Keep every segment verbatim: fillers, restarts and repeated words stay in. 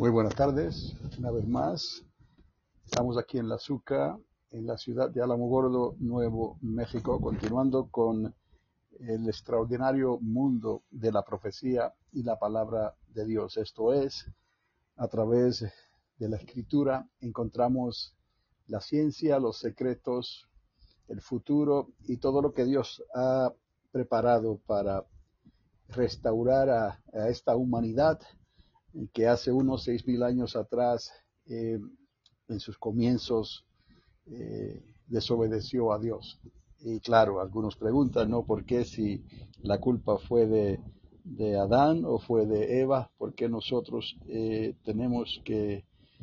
Muy buenas tardes, una vez más. Estamos aquí en La Zuca, en la ciudad de Alamogordo, Nuevo México, continuando con el extraordinario mundo de la profecía y la palabra de Dios. Esto es, a través de la Escritura encontramos la ciencia, los secretos, el futuro y todo lo que Dios ha preparado para restaurar a, a esta humanidad que hace unos seis mil años atrás, eh, en sus comienzos, eh, desobedeció a Dios. Y claro, algunos preguntan, ¿no? ¿Por qué si la culpa fue de, de Adán o fue de Eva? ¿Por qué nosotros eh, tenemos que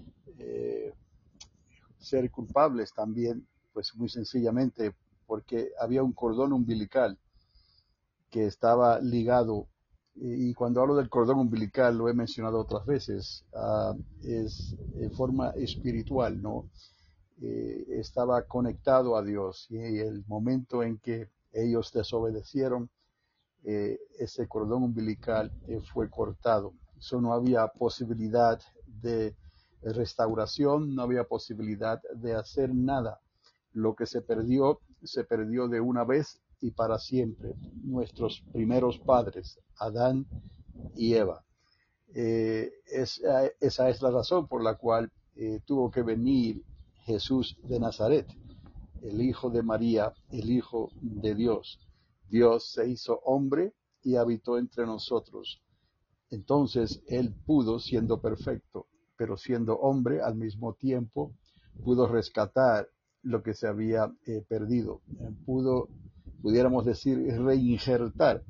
eh, ser culpables también? Pues muy sencillamente porque había un cordón umbilical que estaba ligado. Y cuando hablo del cordón umbilical, lo he mencionado otras veces, uh, es en forma espiritual, ¿no? Eh, estaba conectado a Dios, y el momento en que ellos desobedecieron, eh, ese cordón umbilical eh, fue cortado. Eso, no había posibilidad de restauración, no había posibilidad de hacer nada. Lo que se perdió, se perdió de una vez y para siempre. Nuestros primeros padres, Adán y Eva. Eh, es, esa es la razón por la cual eh, tuvo que venir Jesús de Nazaret, el hijo de María, el hijo de Dios. Dios se hizo hombre y habitó entre nosotros. Entonces él pudo, siendo perfecto, pero siendo hombre al mismo tiempo, pudo rescatar lo que se había eh, perdido. Eh, pudo, pudiéramos decir, reinjertar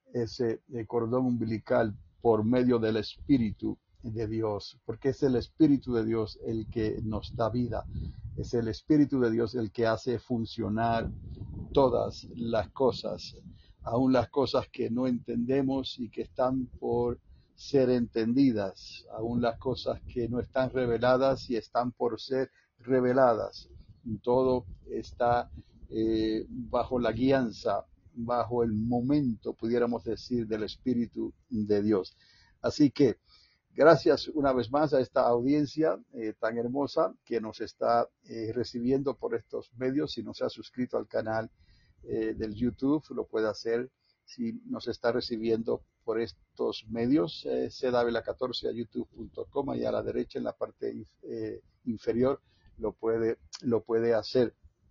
ese eh, cordón umbilical por medio del Espíritu de Dios, porque es el Espíritu de Dios el que nos da vida, es el Espíritu de Dios el que hace funcionar todas las cosas, aun las cosas que no entendemos y que están por ser entendidas, aun las cosas que no están reveladas y están por ser reveladas. Todo está eh, bajo la guianza, bajo el momento, pudiéramos decir, del Espíritu de Dios. Así que gracias una vez más a esta audiencia eh, tan hermosa que nos está eh, recibiendo por estos medios. Si no se ha suscrito al canal eh, del YouTube, lo puede hacer. Si nos está recibiendo por estos medios, eh, c davila catorce a youtube punto com, y a la derecha en la parte eh, inferior lo puede, lo puede hacer.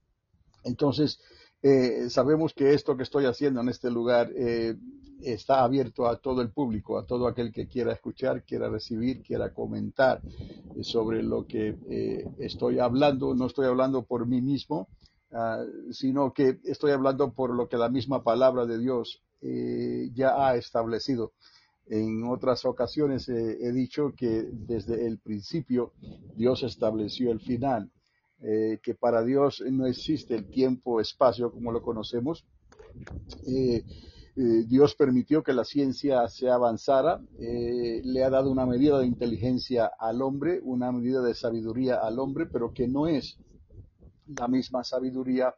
Entonces, eh, sabemos que esto que estoy haciendo en este lugar eh, está abierto a todo el público, a todo aquel que quiera escuchar, quiera recibir, quiera comentar eh, sobre lo que eh, estoy hablando. No estoy hablando por mí mismo, uh, sino que estoy hablando por lo que la misma palabra de Dios eh, ya ha establecido. En otras ocasiones eh, he dicho que desde el principio Dios estableció el final. Eh, que para Dios no existe el tiempo-espacio como lo conocemos. Eh, eh, Dios permitió que la ciencia se avanzara, eh, le ha dado una medida de inteligencia al hombre, una medida de sabiduría al hombre, pero que no es la misma sabiduría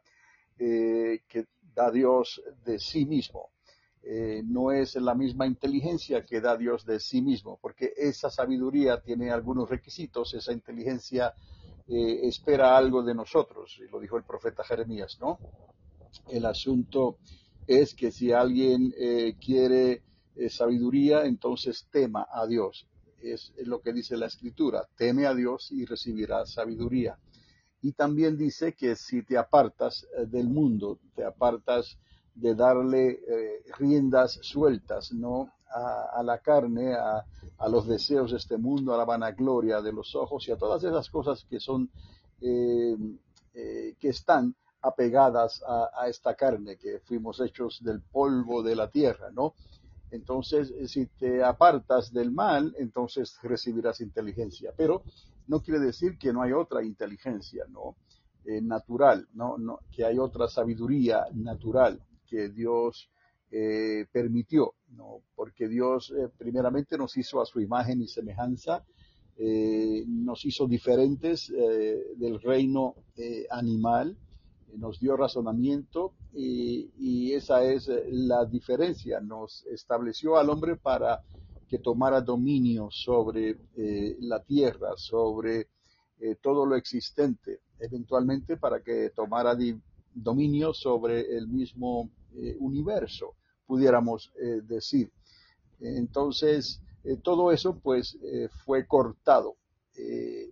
eh, que da Dios de sí mismo. Eh, no es la misma inteligencia que da Dios de sí mismo, porque esa sabiduría tiene algunos requisitos, esa inteligencia eh, espera algo de nosotros, y lo dijo el profeta Jeremías, ¿no? El asunto es que si alguien eh, quiere eh, sabiduría, entonces tema a Dios. Es, es lo que dice la Escritura, teme a Dios y recibirás sabiduría. Y también dice que si te apartas eh, del mundo, te apartas de darle eh, riendas sueltas, ¿no? A, a la carne, a, a los deseos de este mundo, a la vanagloria de los ojos y a todas esas cosas que son, eh, eh, que están apegadas a, a esta carne, que fuimos hechos del polvo de la tierra, ¿no? Entonces, si te apartas del mal, entonces recibirás inteligencia. Pero no quiere decir que no hay otra inteligencia, ¿no? Eh, natural, ¿no? No, que hay otra sabiduría natural que Dios eh, permitió, ¿no? Porque Dios eh, primeramente nos hizo a su imagen y semejanza, eh, nos hizo diferentes eh, del reino eh, animal, nos dio razonamiento y, y esa es la diferencia. Nos estableció al hombre para que tomara dominio sobre eh, la tierra, sobre eh, todo lo existente, eventualmente para que tomara di- dominio sobre el mismo eh, universo, pudiéramos eh, decir. Entonces, eh, todo eso pues eh, fue cortado eh,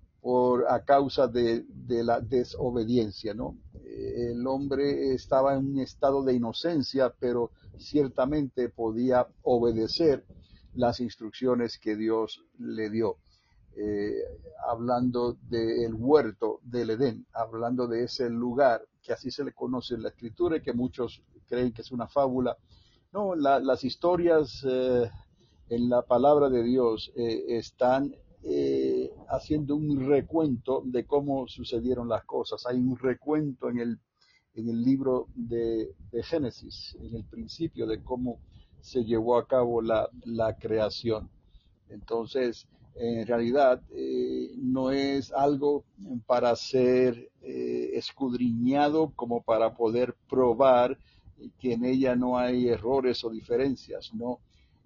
por a causa de, de la desobediencia, ¿no? Eh, el hombre estaba en un estado de inocencia, pero ciertamente podía obedecer las instrucciones que Dios le dio. Eh, hablando del huerto del Edén, hablando de ese lugar que así se le conoce en la escritura y que muchos creen que es una fábula. No, la, las historias eh, en la palabra de Dios eh, están eh, haciendo un recuento de cómo sucedieron las cosas. Hay un recuento en el, en el libro de, de Génesis, en el principio de cómo se llevó a cabo la, la creación. Entonces, en realidad, eh, no es algo para ser eh, escudriñado como para poder probar que en ella no hay errores o diferencias, no.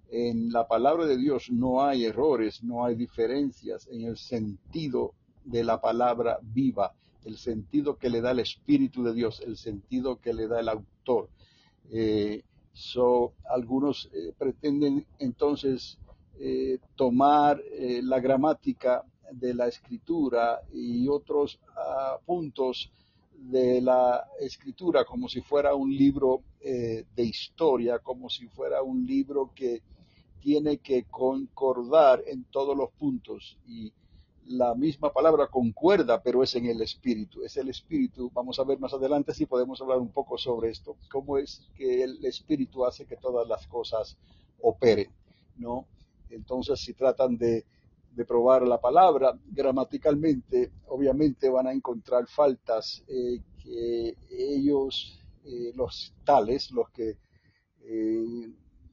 En la palabra de Dios no hay errores, no hay diferencias en el sentido de la palabra viva, el sentido que le da el Espíritu de Dios, el sentido que le da el autor. Eh, so, algunos eh, pretenden entonces eh, tomar eh, la gramática de la escritura y otros uh, puntos de la escritura como si fuera un libro eh, de historia, como si fuera un libro que tiene que concordar en todos los puntos, y la misma palabra concuerda, pero es en el espíritu, es el espíritu. Vamos a ver más adelante si podemos hablar un poco sobre esto, cómo es que el espíritu hace que todas las cosas operen, ¿no? Entonces, si tratan de, de probar la palabra gramaticalmente, obviamente van a encontrar faltas eh, que ellos, eh, los tales, los que eh,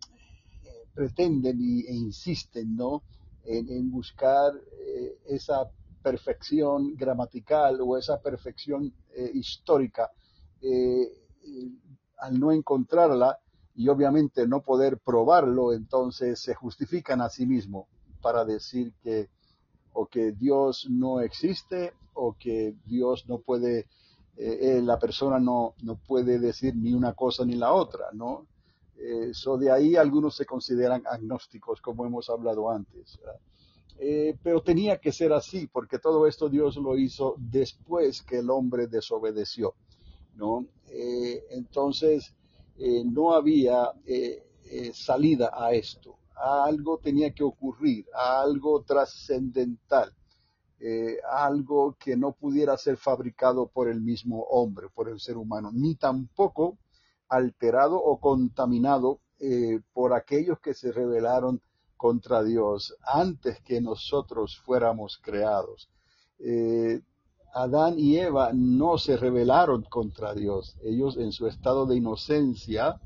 pretenden y, e insisten, ¿no? en, en buscar eh, esa perfección gramatical o esa perfección eh, histórica, eh, eh, al no encontrarla y obviamente no poder probarlo, entonces se justifican a sí mismos para decir que o que Dios no existe o que Dios no puede, eh, la persona no, no puede decir ni una cosa ni la otra, ¿no? Eh, so de ahí algunos se consideran agnósticos, como hemos hablado antes. Eh, pero tenía que ser así, porque todo esto Dios lo hizo después que el hombre desobedeció, ¿no? Eh, entonces, eh, no había eh, eh, salida a esto. Algo tenía que ocurrir, algo trascendental, eh, algo que no pudiera ser fabricado por el mismo hombre, por el ser humano, ni tampoco alterado o contaminado eh, por aquellos que se rebelaron contra Dios antes que nosotros fuéramos creados. Eh, Adán y Eva no se rebelaron contra Dios. Ellos en su estado de inocencia,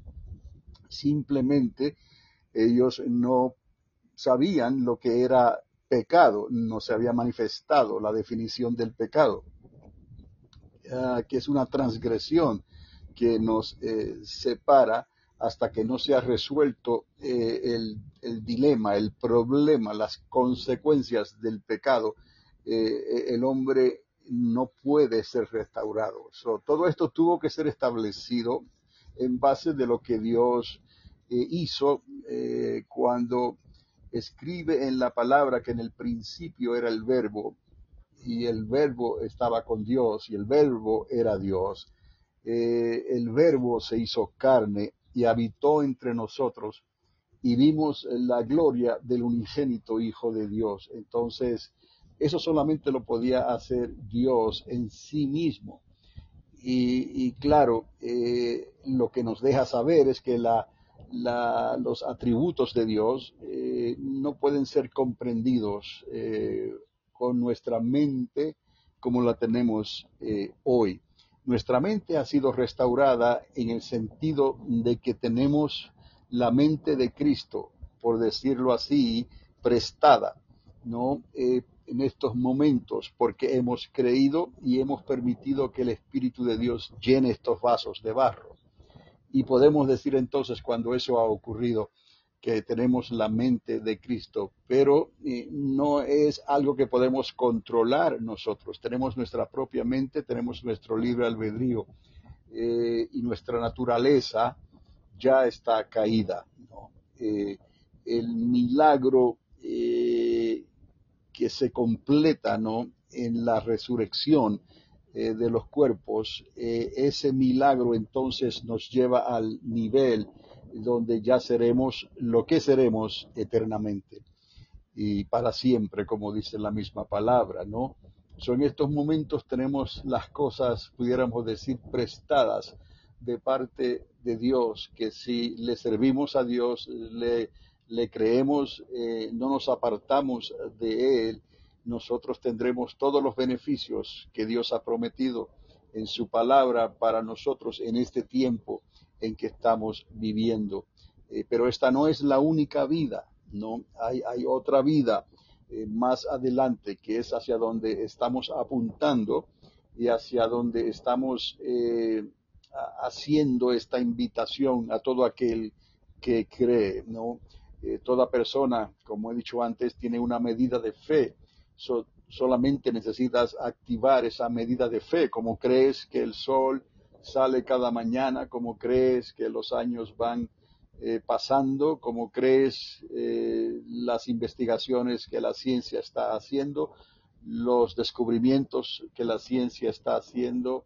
simplemente ellos no sabían lo que era pecado, no se había manifestado la definición del pecado, uh, que es una transgresión que nos eh, separa hasta que no se ha resuelto eh, el, el dilema, el problema, las consecuencias del pecado. Eh, el hombre no puede ser restaurado. So, todo esto tuvo que ser establecido en base de lo que Dios eh, hizo eh, cuando escribe en la palabra que en el principio era el verbo y el verbo estaba con Dios y el verbo era Dios. Eh, el verbo se hizo carne y habitó entre nosotros y vimos la gloria del unigénito Hijo de Dios. Entonces, eso solamente lo podía hacer Dios en sí mismo. Y, y claro, eh, lo que nos deja saber es que la, la, los atributos de Dios eh, no pueden ser comprendidos eh, con nuestra mente como la tenemos eh, hoy. Nuestra mente ha sido restaurada en el sentido de que tenemos la mente de Cristo, por decirlo así, prestada, ¿no? Eh, en estos momentos, porque hemos creído y hemos permitido que el Espíritu de Dios llene estos vasos de barro. Y podemos decir entonces, cuando eso ha ocurrido, que tenemos la mente de Cristo, pero eh, no es algo que podemos controlar nosotros. Tenemos nuestra propia mente, tenemos nuestro libre albedrío, eh, y nuestra naturaleza ya está caída, ¿no? Eh, el milagro eh, que se completa, ¿no?, en la resurrección eh, de los cuerpos, eh, ese milagro entonces nos lleva al nivel donde ya seremos lo que seremos eternamente y para siempre, como dice la misma palabra, ¿no? So, en estos momentos tenemos las cosas, pudiéramos decir, prestadas de parte de Dios, que si le servimos a Dios, le, le creemos, eh, no nos apartamos de Él, nosotros tendremos todos los beneficios que Dios ha prometido en su palabra para nosotros en este tiempo en que estamos viviendo. Eh, pero esta no es la única vida, ¿no? Hay, hay otra vida eh, más adelante, que es hacia donde estamos apuntando y hacia donde estamos eh, haciendo esta invitación a todo aquel que cree, ¿no? Eh, toda persona, como he dicho antes, tiene una medida de fe. So, solamente necesitas activar esa medida de fe. Como crees que el sol sale cada mañana, como crees que los años van Eh, pasando, como crees eh, las investigaciones que la ciencia está haciendo, los descubrimientos que la ciencia está haciendo,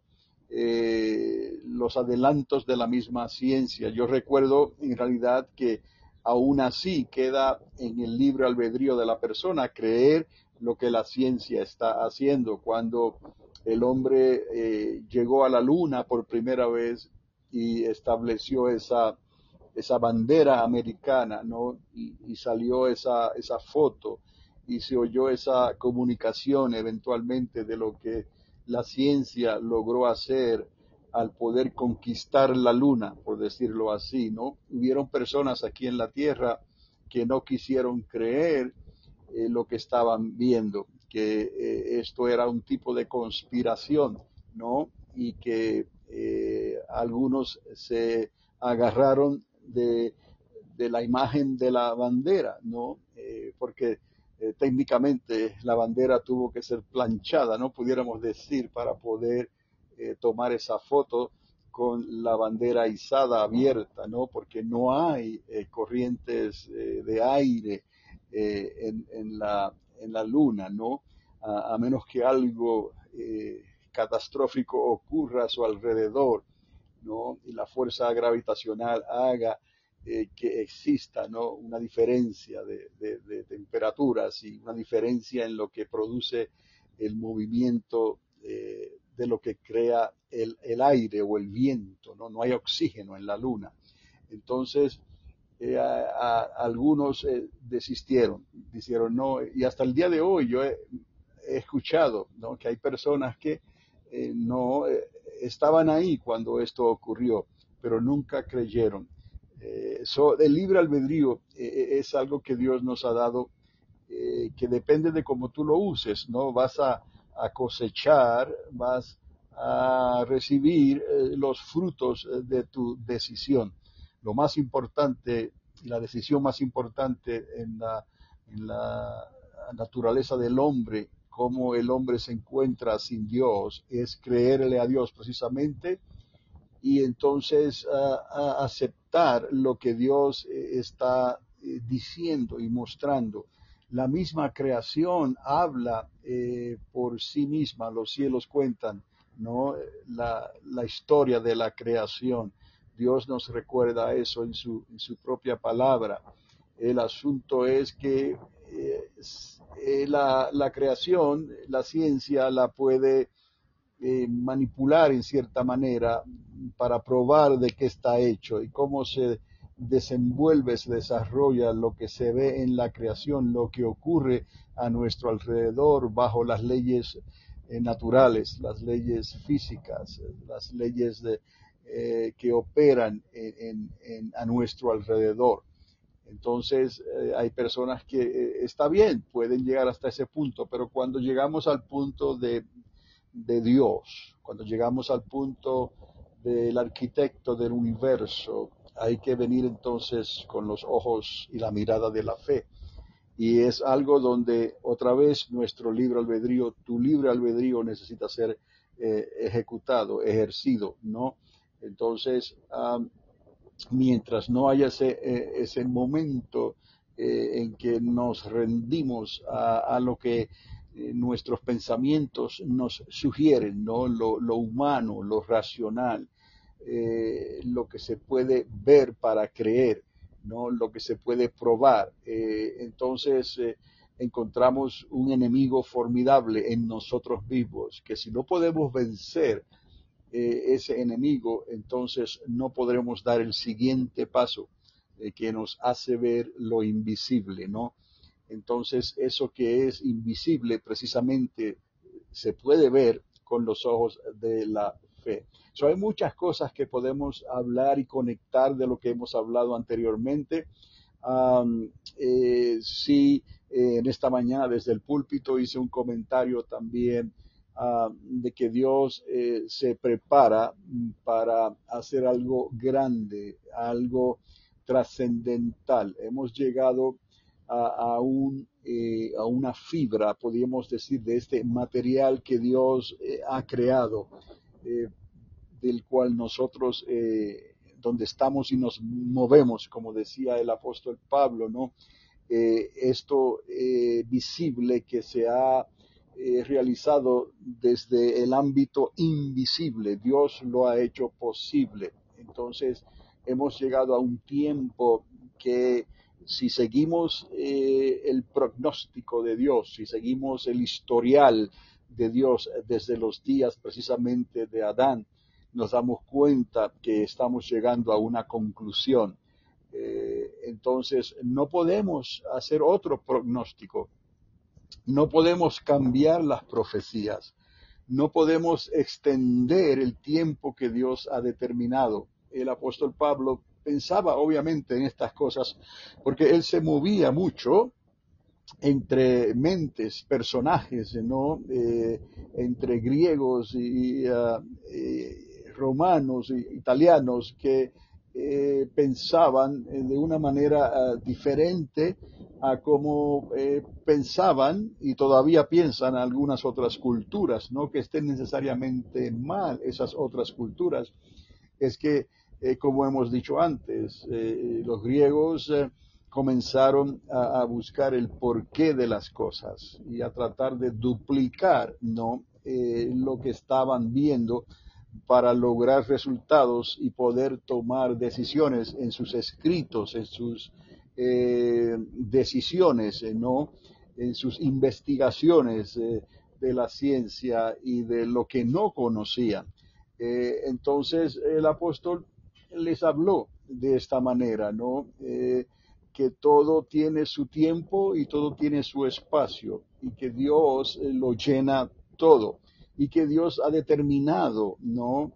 eh, los adelantos de la misma ciencia. Yo recuerdo en realidad que aún así queda en el libre albedrío de la persona creer lo que la ciencia está haciendo. Cuando el hombre eh, llegó a la luna por primera vez y estableció esa esa bandera americana, ¿no? Y, y salió esa, esa foto y se oyó esa comunicación eventualmente de lo que la ciencia logró hacer al poder conquistar la luna, por decirlo así, ¿no? Hubieron personas aquí en la Tierra que no quisieron creer eh, lo que estaban viendo, que eh, esto era un tipo de conspiración, ¿no? Y que eh, algunos se agarraron de, de la imagen de la bandera, ¿no? Eh, porque eh, técnicamente la bandera tuvo que ser planchada, ¿no? Pudiéramos decir, para poder eh, tomar esa foto con la bandera izada abierta, ¿no? Porque no hay eh, corrientes eh, de aire eh, en, en, la, en la luna, ¿no? A, a menos que algo eh, catastrófico ocurra a su alrededor, ¿no? Y la fuerza gravitacional haga eh, que exista, ¿no?, una diferencia de, de, de, temperaturas y una diferencia en lo que produce el movimiento eh, de lo que crea el, el aire o el viento, ¿no? No hay oxígeno en la luna. Entonces, eh, a, a, algunos eh, desistieron, dijeron no, y hasta el día de hoy yo he, he escuchado, ¿no?, que hay personas que eh, no eh, estaban ahí cuando esto ocurrió, pero nunca creyeron. Eh, so, el libre albedrío eh, es algo que Dios nos ha dado, eh, que depende de cómo tú lo uses, ¿no? Vas a, a cosechar, vas a recibir eh, los frutos de tu decisión. Lo más importante, la decisión más importante en la, en la naturaleza del hombre, cómo el hombre se encuentra sin Dios, es creerle a Dios precisamente y entonces uh, uh, aceptar lo que Dios eh, está eh, diciendo y mostrando. La misma creación habla eh, por sí misma, los cielos cuentan, ¿no?, la, la historia de la creación. Dios nos recuerda eso en su, en su propia palabra. El asunto es que eh, la, la creación, la ciencia la puede eh, manipular en cierta manera para probar de qué está hecho y cómo se desenvuelve, se desarrolla lo que se ve en la creación, lo que ocurre a nuestro alrededor bajo las leyes eh, naturales, las leyes físicas, las leyes de, eh, que operan en, en, en, a nuestro alrededor. Entonces eh, hay personas que eh, está bien, pueden llegar hasta ese punto, pero cuando llegamos al punto de, de Dios, cuando llegamos al punto del arquitecto del universo, hay que venir entonces con los ojos y la mirada de la fe. Y es algo donde otra vez nuestro libre albedrío, tu libre albedrío necesita ser eh, ejecutado, ejercido, ¿no? Entonces, um, mientras no haya ese, eh, ese momento eh, en que nos rendimos a, a lo que eh, nuestros pensamientos nos sugieren, ¿no? Lo, lo humano, lo racional, eh, lo que se puede ver para creer, ¿no? Lo que se puede probar. Eh, entonces eh, encontramos un enemigo formidable en nosotros mismos, que si no podemos vencer eh, ese enemigo, entonces no podremos dar el siguiente paso eh, que nos hace ver lo invisible, ¿no? Entonces eso que es invisible precisamente se puede ver con los ojos de la fe. So, hay muchas cosas que podemos hablar y conectar de lo que hemos hablado anteriormente. Um, eh, sí, eh, en esta mañana desde el púlpito hice un comentario también uh, de que Dios eh, se prepara para hacer algo grande, algo trascendental. Hemos llegado a, a, un, eh, a una fibra, podríamos decir, de este material que Dios eh, ha creado, eh, del cual nosotros, eh, donde estamos y nos movemos, como decía el apóstol Pablo, ¿no? Eh, esto eh, visible que se ha eh, realizado desde el ámbito invisible, Dios lo ha hecho posible. Entonces, hemos llegado a un tiempo que si seguimos eh, el pronóstico de Dios, si seguimos el historial de Dios desde los días precisamente de Adán, nos damos cuenta que estamos llegando a una conclusión. Eh, entonces, no podemos hacer otro pronóstico, no podemos cambiar las profecías, no podemos extender el tiempo que Dios ha determinado. El apóstol Pablo pensaba obviamente en estas cosas porque él se movía mucho entre mentes, personajes, ¿no? Eh, entre griegos y uh, eh, romanos e italianos que eh, pensaban eh, de una manera uh, diferente a como eh, pensaban y todavía piensan algunas otras culturas, no que estén necesariamente mal esas otras culturas. Es que, eh, como hemos dicho antes, eh, los griegos eh, comenzaron a, a buscar el porqué de las cosas y a tratar de duplicar, ¿no? eh, lo que estaban viendo para lograr resultados y poder tomar decisiones en sus escritos, en sus eh, decisiones, eh, ¿no? En sus investigaciones eh, de la ciencia y de lo que no conocían. Eh, entonces el apóstol les habló de esta manera, ¿no? Eh, que todo tiene su tiempo y todo tiene su espacio y que Dios eh, lo llena todo y que Dios ha determinado, ¿no?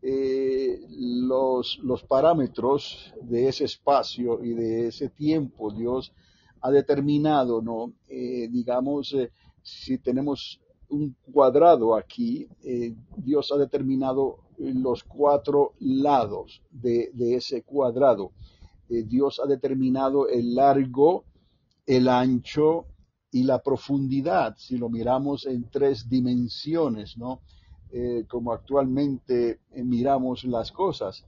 Eh, los, los parámetros de ese espacio y de ese tiempo. Dios ha determinado, ¿no? Eh, digamos, eh, si tenemos un cuadrado aquí, eh, Dios ha determinado los cuatro lados de, de ese cuadrado. Eh, Dios ha determinado el largo, el ancho y la profundidad, si lo miramos en tres dimensiones, ¿no? Eh, como actualmente eh, miramos las cosas.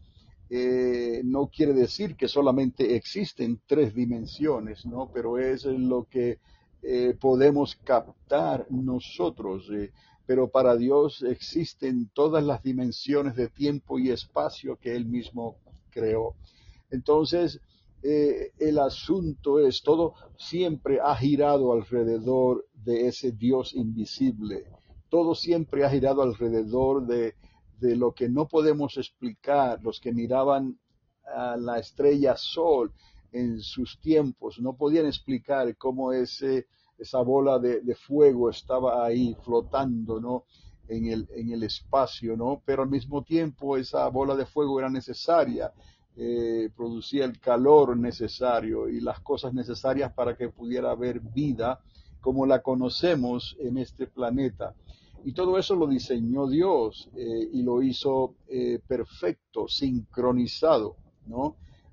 Eh, no quiere decir que solamente existen tres dimensiones, ¿no? Pero es lo que eh, podemos captar nosotros. Eh, pero para Dios existen todas las dimensiones de tiempo y espacio que Él mismo creó. Entonces, eh, el asunto es, todo siempre ha girado alrededor de ese Dios invisible. Todo siempre ha girado alrededor de, de lo que no podemos explicar. Los que miraban a la estrella Sol en sus tiempos no podían explicar cómo ese, esa bola de, de fuego estaba ahí flotando, ¿no? En el, en el espacio, ¿no? Pero al mismo tiempo esa bola de fuego era necesaria. Eh, producía el calor necesario y las cosas necesarias para que pudiera haber vida como la conocemos en este planeta. Y todo eso lo diseñó Dios eh, y lo hizo eh, perfecto, sincronizado, ¿no?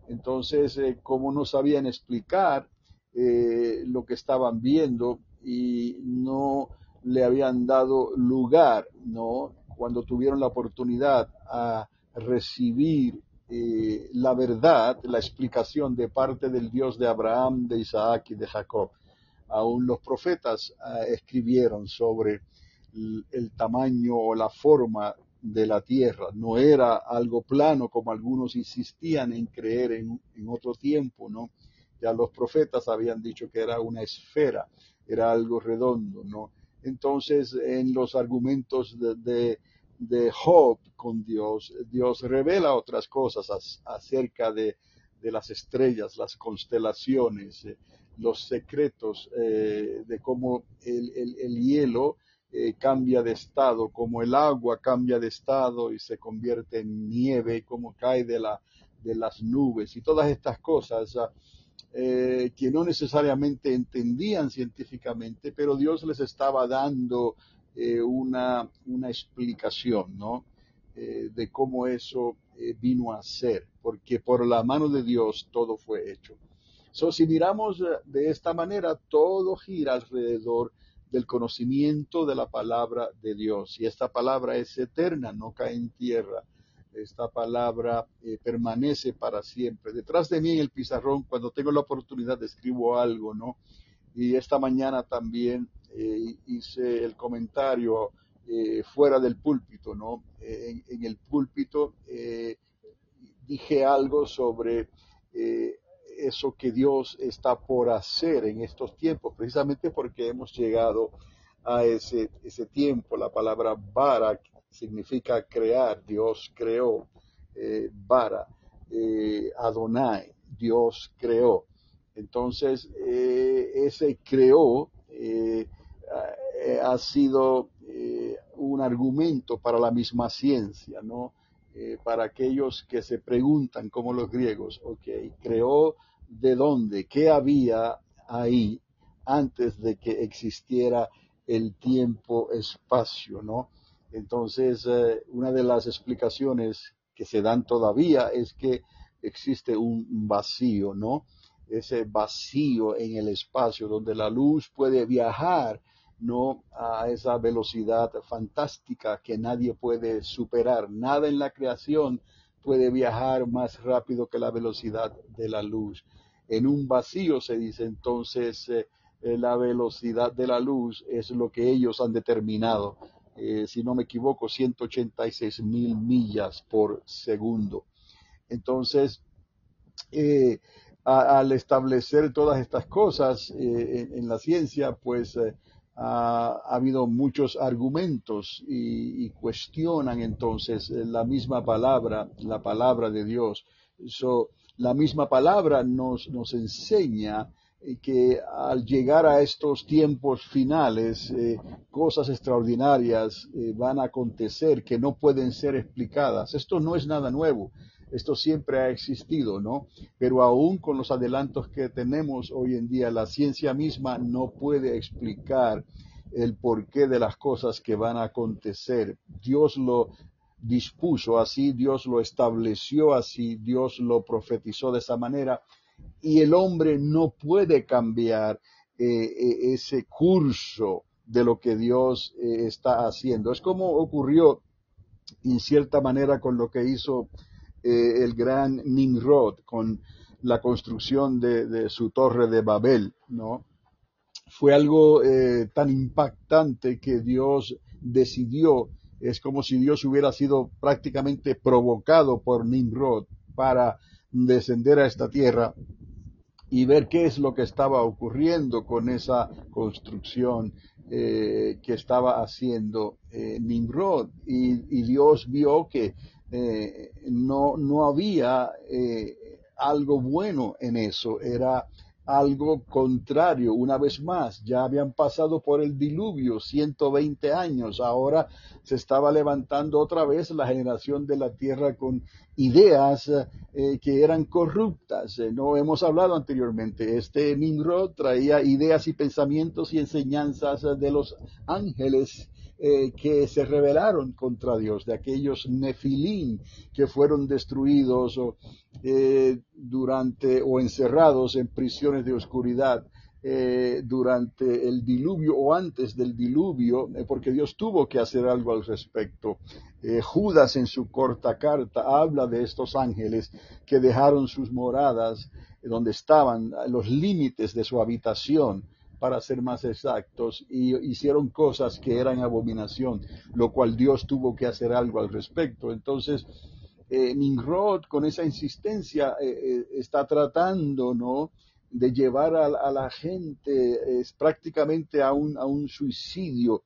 Entonces, eh, como no sabían explicar eh, lo que estaban viendo y no le habían dado lugar, ¿no? Cuando tuvieron la oportunidad a recibir eh, la verdad, la explicación de parte del Dios de Abraham, de Isaac y de Jacob. Aún los profetas uh, escribieron sobre el, el tamaño o la forma de la tierra. No era algo plano como algunos insistían en creer en, en otro tiempo, ¿no? Ya los profetas habían dicho que era una esfera, era algo redondo, ¿no? Entonces, en los argumentos de, de, de Job con Dios, Dios revela otras cosas as, acerca de, de las estrellas, las constelaciones, eh, los secretos eh, de cómo el, el, el hielo eh, cambia de estado, cómo el agua cambia de estado y se convierte en nieve, cómo cae de, la, de las nubes y todas estas cosas eh, que no necesariamente entendían científicamente, pero Dios les estaba dando eh, una, una explicación, ¿no? Eh, de cómo eso eh, vino a ser, porque por la mano de Dios todo fue hecho. So, si miramos de esta manera, todo gira alrededor del conocimiento de la palabra de Dios. Y esta palabra es eterna, no cae en tierra. Esta palabra eh, permanece para siempre. Detrás de mí en el pizarrón, cuando tengo la oportunidad, escribo algo, ¿no? Y esta mañana también eh, hice el comentario eh, fuera del púlpito, ¿no? Eh, en, en el púlpito eh, dije algo sobre eh, eso que Dios está por hacer en estos tiempos, precisamente porque hemos llegado a ese, ese tiempo. La palabra bara significa crear, Dios creó, eh, bara, eh, Adonai, Dios creó. Entonces, eh, ese creó eh, ha sido eh, un argumento para la misma ciencia, ¿no? Eh, para aquellos que se preguntan, como los griegos, ok, creó de dónde, qué había ahí antes de que existiera el tiempo-espacio, ¿no? Entonces, eh, una de las explicaciones que se dan todavía es que existe un vacío, ¿no? Ese vacío en el espacio donde la luz puede viajar, no a esa velocidad fantástica que nadie puede superar. Nada en la creación puede viajar más rápido que la velocidad de la luz. En un vacío, se dice entonces, eh, la velocidad de la luz es lo que ellos han determinado, eh, si no me equivoco, ciento ochenta y seis mil millas por segundo. Entonces, eh, a, al establecer todas estas cosas eh, en, en la ciencia, pues eh, ha, ha habido muchos argumentos y, y cuestionan entonces la misma palabra, la palabra de Dios. So, la misma palabra nos, nos enseña que al llegar a estos tiempos finales, eh, cosas extraordinarias eh, van a acontecer que no pueden ser explicadas. Esto no es nada nuevo. Esto siempre ha existido, ¿no? Pero aún con los adelantos que tenemos hoy en día, la ciencia misma no puede explicar el porqué de las cosas que van a acontecer. Dios lo dispuso así, Dios lo estableció así, Dios lo profetizó de esa manera, y el hombre no puede cambiar eh, ese curso de lo que Dios eh, está haciendo. Es como ocurrió en cierta manera con lo que hizo Eh, el gran Nimrod con la construcción de, de su torre de Babel, ¿no? Fue algo eh, tan impactante que Dios decidió, es como si Dios hubiera sido prácticamente provocado por Nimrod para descender a esta tierra y ver qué es lo que estaba ocurriendo con esa construcción eh, que estaba haciendo eh, Nimrod. Y, y Dios vio que eh, no, no había eh, algo bueno en eso, era algo contrario. Una vez más, ya habían pasado por el diluvio ciento veinte años, ahora se estaba levantando otra vez la generación de la tierra con ideas eh, que eran corruptas. Eh, no hemos hablado anteriormente, este Nimrod traía ideas y pensamientos y enseñanzas de los ángeles eh, que se rebelaron contra Dios, de aquellos Nefilim que fueron destruidos o, eh, durante o encerrados en prisiones de oscuridad eh, durante el diluvio o antes del diluvio, eh, porque Dios tuvo que hacer algo al respecto. Eh, Judas en su corta carta habla de estos ángeles que dejaron sus moradas eh, donde estaban los límites de su habitación, para ser más exactos, y hicieron cosas que eran abominación, lo cual Dios tuvo que hacer algo al respecto. Entonces, eh, Nimrod con esa insistencia eh, eh, está tratando, ¿no?, de llevar a, a la gente es prácticamente a un, a un suicidio,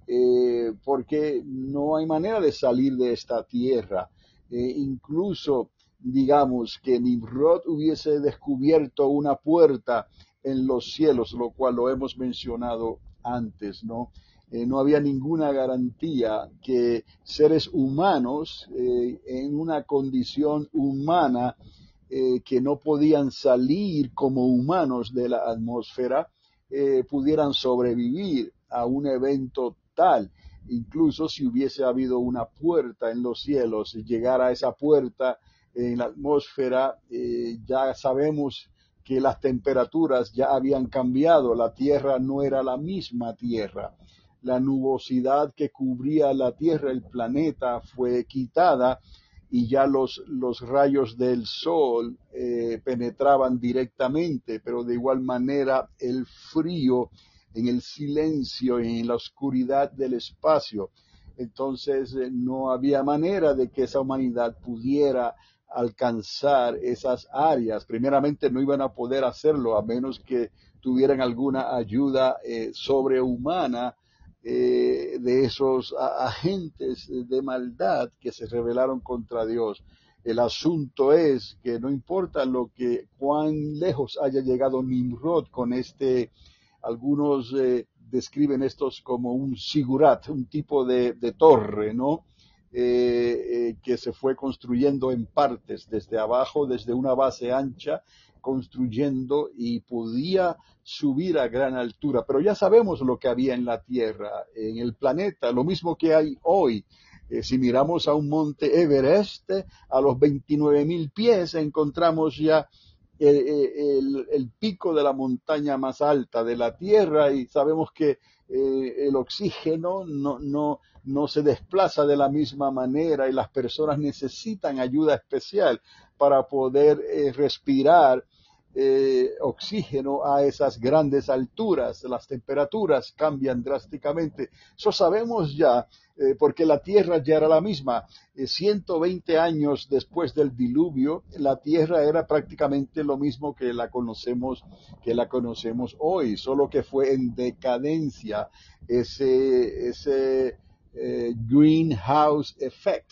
eh, porque no hay manera de salir de esta tierra. Eh, incluso, digamos, que Nimrod hubiese descubierto una puerta en los cielos, lo cual lo hemos mencionado antes, ¿no? Eh, no había ninguna garantía que seres humanos eh, en una condición humana eh, que no podían salir como humanos de la atmósfera eh, pudieran sobrevivir a un evento tal. Incluso si hubiese habido una puerta en los cielos, llegar a esa puerta en la atmósfera, eh, ya sabemos que las temperaturas ya habían cambiado, la tierra no era la misma tierra. La nubosidad que cubría la tierra, el planeta, fue quitada y ya los, los rayos del sol eh, penetraban directamente, pero de igual manera el frío en el silencio y en la oscuridad del espacio. Entonces eh, no había manera de que esa humanidad pudiera alcanzar esas áreas. Primeramente no iban a poder hacerlo a menos que tuvieran alguna ayuda eh, sobrehumana eh, de esos a, agentes de maldad que se rebelaron contra Dios. El asunto es que no importa lo que cuán lejos haya llegado Nimrod con este, algunos eh, describen estos como un sigurat, un tipo de, de torre, ¿no? Eh, eh, que se fue construyendo en partes, desde abajo, desde una base ancha, construyendo y podía subir a gran altura. Pero ya sabemos lo que había en la Tierra, en el planeta, lo mismo que hay hoy. Eh, si miramos a un monte Everest, a los veintinueve mil pies, encontramos ya el, el, el pico de la montaña más alta de la Tierra y sabemos que eh, el oxígeno no, no, no se desplaza de la misma manera y las personas necesitan ayuda especial para poder eh, respirar eh, oxígeno a esas grandes alturas. Las temperaturas cambian drásticamente. Eso sabemos ya, eh, porque la Tierra ya era la misma. Eh, ciento veinte años después del diluvio, la Tierra era prácticamente lo mismo que la conocemos, que la conocemos hoy, solo que fue en decadencia ese, ese eh, greenhouse effect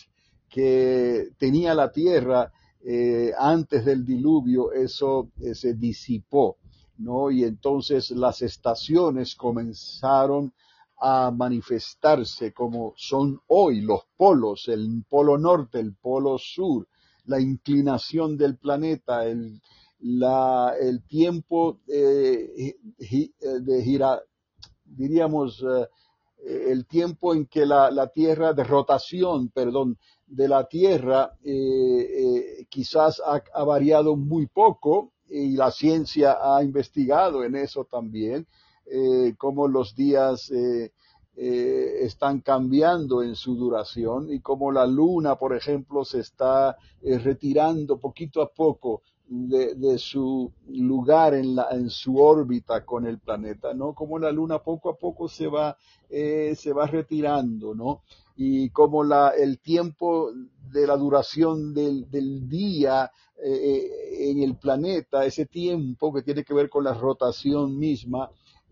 que tenía la Tierra eh, antes del diluvio. Eso eh, se disipó, ¿no? Y entonces las estaciones comenzaron a manifestarse como son hoy los polos, el polo norte, el polo sur, la inclinación del planeta, el, la, el tiempo eh, de gira, diríamos, eh, el tiempo en que la, la Tierra, de rotación, perdón, de la Tierra, eh, eh, quizás ha, ha variado muy poco, y la ciencia ha investigado en eso también, eh, cómo los días eh, eh, están cambiando en su duración y cómo la Luna, por ejemplo, se está eh, retirando poquito a poco de, de su lugar en, la, en su órbita con el planeta, ¿no? Como la Luna poco a poco se va, eh, se va retirando, ¿no? Y como la, el tiempo de la duración del, del día eh, en el planeta, ese tiempo que tiene que ver con la rotación misma,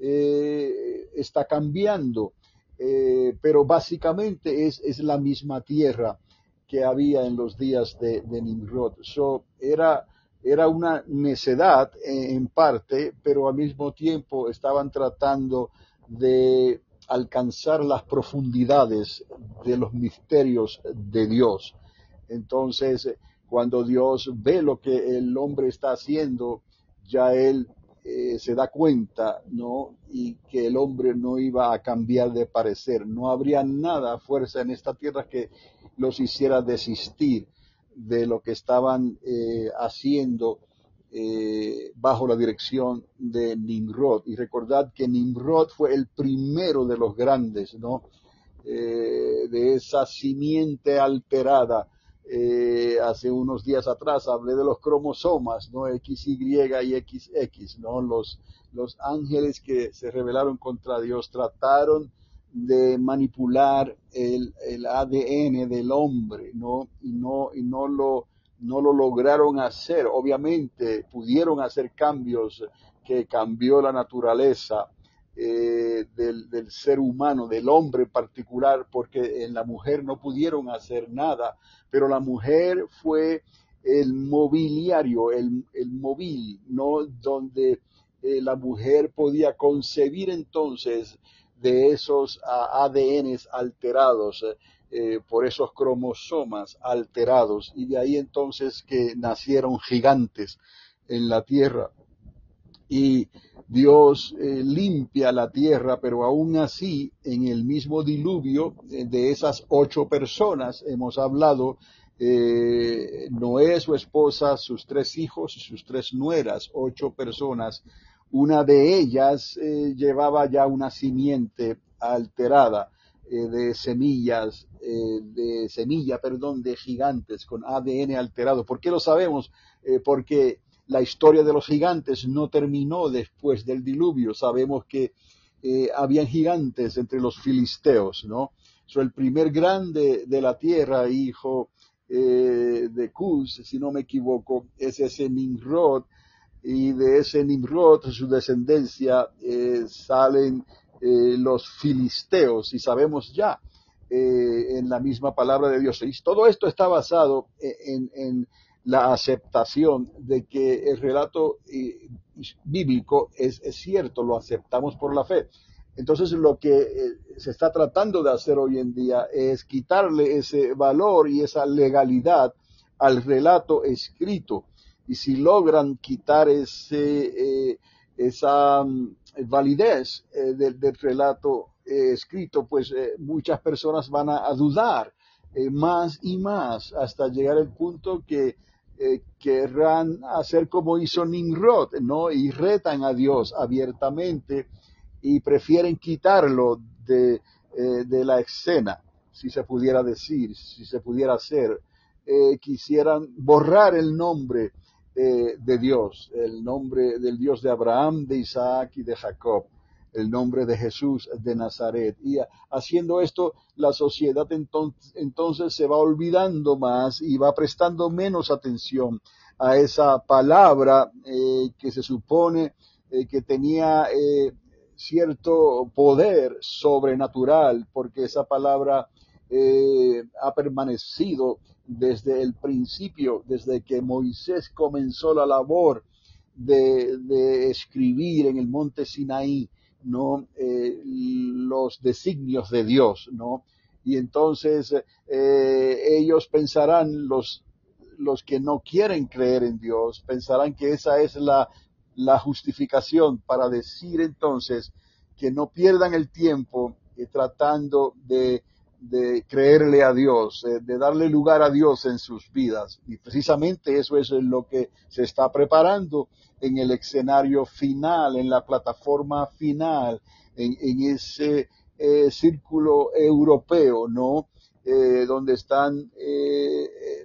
eh, está cambiando, eh, pero básicamente es, es la misma Tierra que había en los días de, de Nimrod. So, era Era una necedad en parte, pero al mismo tiempo estaban tratando de alcanzar las profundidades de los misterios de Dios. Entonces, cuando Dios ve lo que el hombre está haciendo, ya él eh, se da cuenta, ¿no? Y que el hombre no iba a cambiar de parecer. No habría nada, fuerza en esta tierra que los hiciera desistir de lo que estaban eh, haciendo eh, bajo la dirección de Nimrod. Y recordad que Nimrod fue el primero de los grandes, ¿no? Eh, de esa simiente alterada. Eh, hace unos días atrás hablé de los cromosomas, ¿no? X Y y X X, ¿no? Los, los ángeles que se rebelaron contra Dios trataron de manipular el, el A D N del hombre, ¿no? Y no, y no lo, no lo lograron hacer. Obviamente pudieron hacer cambios que cambió la naturaleza eh, del, del ser humano, del hombre en particular, porque en la mujer no pudieron hacer nada, pero la mujer fue el mobiliario, el, el móvil, ¿no? Donde eh, la mujer podía concebir entonces de esos A D Ns alterados, eh, por esos cromosomas alterados, y de ahí entonces que nacieron gigantes en la tierra. Y Dios eh, limpia la tierra, pero aún así, en el mismo diluvio eh, de esas ocho personas, hemos hablado, eh, Noé, su esposa, sus tres hijos y sus tres nueras, ocho personas. Una de ellas eh, llevaba ya una simiente alterada eh, de semillas, eh, de semilla, perdón, de gigantes con A D N alterado. ¿Por qué lo sabemos? Eh, porque la historia de los gigantes no terminó después del diluvio. Sabemos que eh, habían gigantes entre los filisteos, ¿no? So, el primer grande de la tierra, hijo eh, de Cus, si no me equivoco, es ese Nimrod, y de ese Nimrod, su descendencia, eh, salen eh, los filisteos, y sabemos ya eh, en la misma palabra de Dios. Y todo esto está basado en, en la aceptación de que el relato eh, bíblico es, es cierto, lo aceptamos por la fe. Entonces lo que eh, se está tratando de hacer hoy en día es quitarle ese valor y esa legalidad al relato escrito. Y si logran quitar ese, eh, esa um, validez eh, del, del relato eh, escrito, pues eh, muchas personas van a, a dudar eh, más y más hasta llegar al punto que eh, querrán hacer como hizo Nimrod, ¿no? Y retan a Dios abiertamente y prefieren quitarlo de, eh, de la escena, si se pudiera decir, si se pudiera hacer. Eh, quisieran borrar el nombre eh, de Dios, el nombre del Dios de Abraham, de Isaac y de Jacob, el nombre de Jesús de Nazaret. Y haciendo esto, la sociedad entonces, entonces se va olvidando más y va prestando menos atención a esa palabra eh, que se supone eh, que tenía eh, cierto poder sobrenatural, porque esa palabra eh, ha permanecido desde el principio, desde que Moisés comenzó la labor de, de escribir en el monte Sinaí, ¿no? Eh, los designios de Dios, ¿no? Y entonces eh, ellos pensarán, los, los que no quieren creer en Dios, pensarán que esa es la, la justificación para decir entonces que no pierdan el tiempo eh, tratando de, de creerle a Dios, eh, de darle lugar a Dios en sus vidas. Y precisamente eso es lo que se está preparando en el escenario final, en la plataforma final, en, en ese eh, círculo europeo, ¿no? Eh, donde están eh, eh,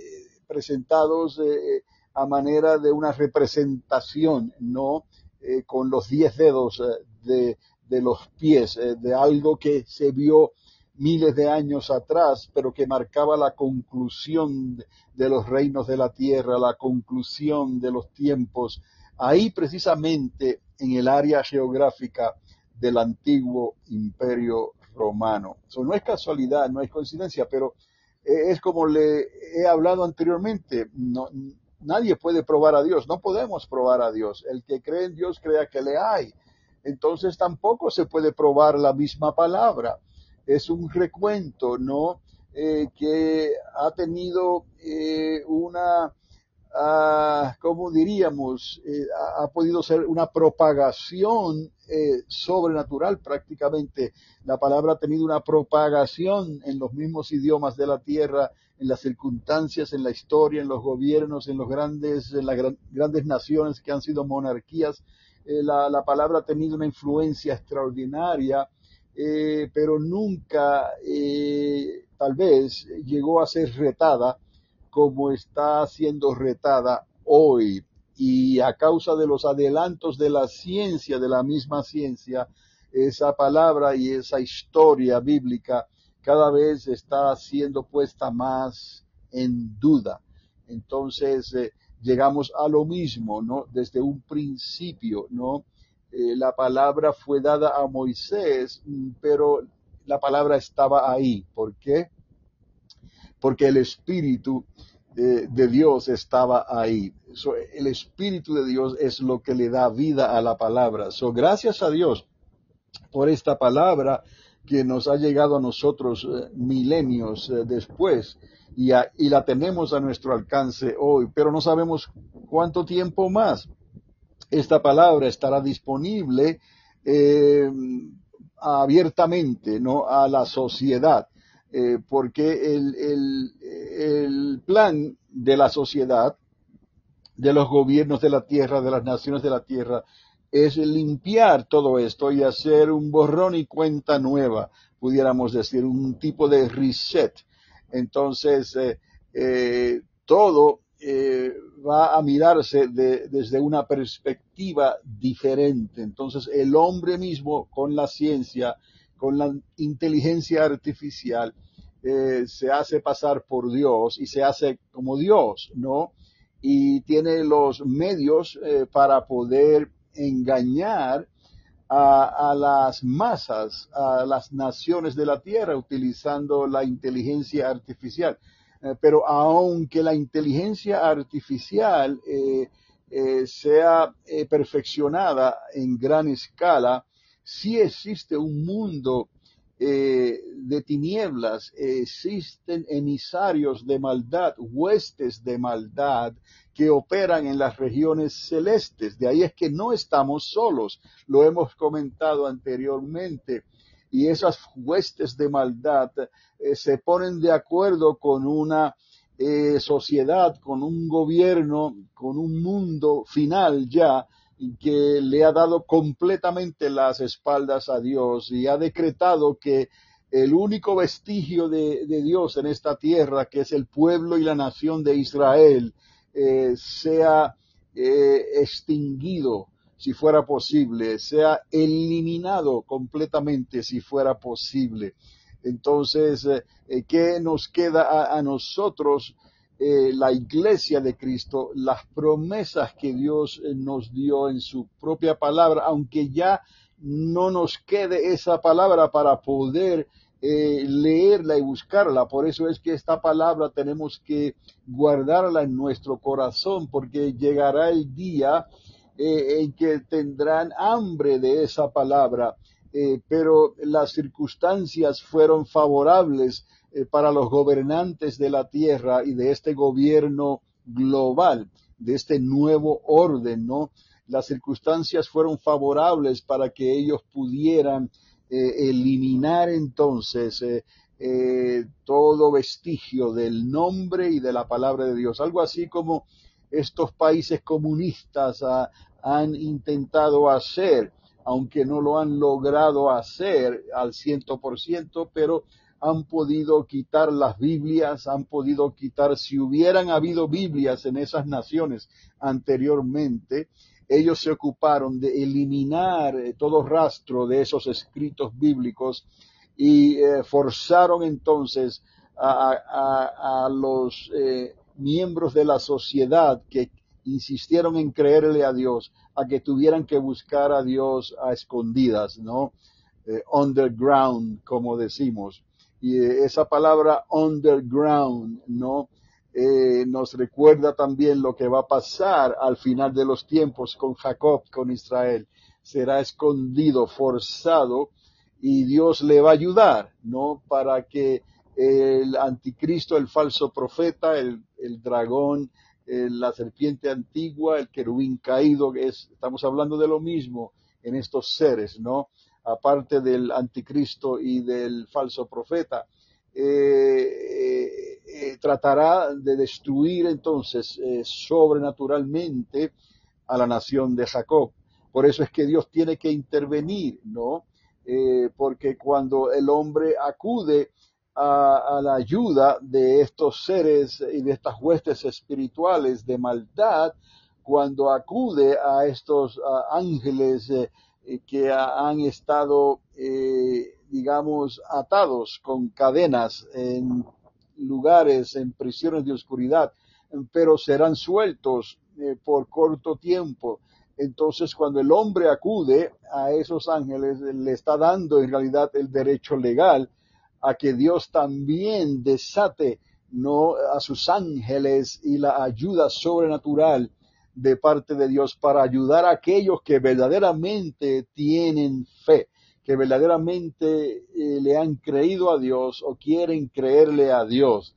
presentados eh, a manera de una representación, ¿no? Eh, con los diez dedos eh, de, de los pies, eh, de algo que se vio miles de años atrás, pero que marcaba la conclusión de los reinos de la tierra, la conclusión de los tiempos, ahí precisamente en el área geográfica del antiguo imperio romano. Eso no es casualidad, no es coincidencia, pero es como le he hablado anteriormente, no, nadie puede probar a Dios, no podemos probar a Dios. El que cree en Dios crea que le hay. Entonces tampoco se puede probar la misma palabra. Es un recuento, ¿no? Eh, que ha tenido eh, una, ah, ¿cómo diríamos? Eh, ha, ha podido ser una propagación eh, sobrenatural prácticamente. La palabra ha tenido una propagación en los mismos idiomas de la tierra, en las circunstancias, en la historia, en los gobiernos, en los grandes, en las gran, grandes naciones que han sido monarquías. Eh, la, la palabra ha tenido una influencia extraordinaria, eh, pero nunca, eh, tal vez, llegó a ser retada como está siendo retada hoy. Y a causa de los adelantos de la ciencia, de la misma ciencia, esa palabra y esa historia bíblica cada vez está siendo puesta más en duda. Entonces, eh, llegamos a lo mismo, ¿no? Desde un principio, ¿no? Eh, la palabra fue dada a Moisés, pero la palabra estaba ahí. ¿Por qué? Porque el Espíritu eh, de Dios estaba ahí. So, el Espíritu de Dios es lo que le da vida a la palabra. So, gracias a Dios por esta palabra que nos ha llegado a nosotros eh, milenios eh, después y, a, y la tenemos a nuestro alcance hoy, pero no sabemos cuánto tiempo más esta palabra estará disponible eh, abiertamente, ¿no?, a la sociedad. Eh, porque el, el, el plan de la sociedad, de los gobiernos de la tierra, de las naciones de la tierra, es limpiar todo esto y hacer un borrón y cuenta nueva, pudiéramos decir, un tipo de reset. Entonces, eh, eh, todo eh, va a mirarse de, desde una perspectiva diferente. Entonces, el hombre mismo, con la ciencia, con la inteligencia artificial, eh, se hace pasar por Dios y se hace como Dios, ¿no? Y tiene los medios eh, para poder engañar a, a las masas, a las naciones de la tierra, utilizando la inteligencia artificial. Eh, pero aunque la inteligencia artificial eh, eh, sea eh, perfeccionada en gran escala, sí existe un mundo eh, de tinieblas, eh, existen emisarios de maldad, huestes de maldad que operan en las regiones celestes. De ahí es que no estamos solos, lo hemos comentado anteriormente. Y esas huestes de maldad eh, se ponen de acuerdo con una eh, sociedad, con un gobierno, con un mundo final ya, que le ha dado completamente las espaldas a Dios y ha decretado que el único vestigio de, de Dios en esta tierra, que es el pueblo y la nación de Israel, eh, sea eh, extinguido si fuera posible, sea eliminado completamente si fuera posible. Entonces, eh, ¿qué nos queda a, a nosotros? Eh, la iglesia de Cristo, las promesas que Dios eh, nos dio en su propia palabra, aunque ya no nos quede esa palabra para poder eh, leerla y buscarla. Por eso es que esta palabra tenemos que guardarla en nuestro corazón, porque llegará el día eh, en que tendrán hambre de esa palabra, eh, pero las circunstancias fueron favorables eh, para los gobernantes de la tierra y de este gobierno global, de este nuevo orden, ¿no? Las circunstancias fueron favorables para que ellos pudieran eh, eliminar entonces eh, eh, todo vestigio del nombre y de la palabra de Dios. Algo así como estos países comunistas ah, han intentado hacer, aunque no lo han logrado hacer al ciento por ciento, pero han podido quitar las Biblias, han podido quitar, si hubieran habido Biblias en esas naciones anteriormente, ellos se ocuparon de eliminar eh, todo rastro de esos escritos bíblicos y eh, forzaron entonces a, a, a los eh, miembros de la sociedad que insistieron en creerle a Dios, a que tuvieran que buscar a Dios a escondidas, ¿no? Eh, underground, como decimos. Y eh, esa palabra underground, ¿no? Eh, nos recuerda también lo que va a pasar al final de los tiempos con Jacob, con Israel. Será escondido, forzado, y Dios le va a ayudar, ¿no? Para que el anticristo, el falso profeta, el, el dragón, eh, la serpiente antigua, el querubín caído, que es, estamos hablando de lo mismo en estos seres, ¿no? Aparte del anticristo y del falso profeta, eh, eh, eh, tratará de destruir entonces eh, sobrenaturalmente a la nación de Jacob. Por eso es que Dios tiene que intervenir, ¿no? Eh, porque cuando el hombre acude a, a la ayuda de estos seres y de estas huestes espirituales de maldad, cuando acude a estos a ángeles eh, que han estado, eh, digamos, atados con cadenas en lugares, en prisiones de oscuridad, pero serán sueltos eh, por corto tiempo. Entonces, cuando el hombre acude a esos ángeles, le está dando en realidad el derecho legal a que Dios también desate, ¿no?, a sus ángeles y la ayuda sobrenatural de parte de Dios para ayudar a aquellos que verdaderamente tienen fe, que verdaderamente eh, le han creído a Dios o quieren creerle a Dios.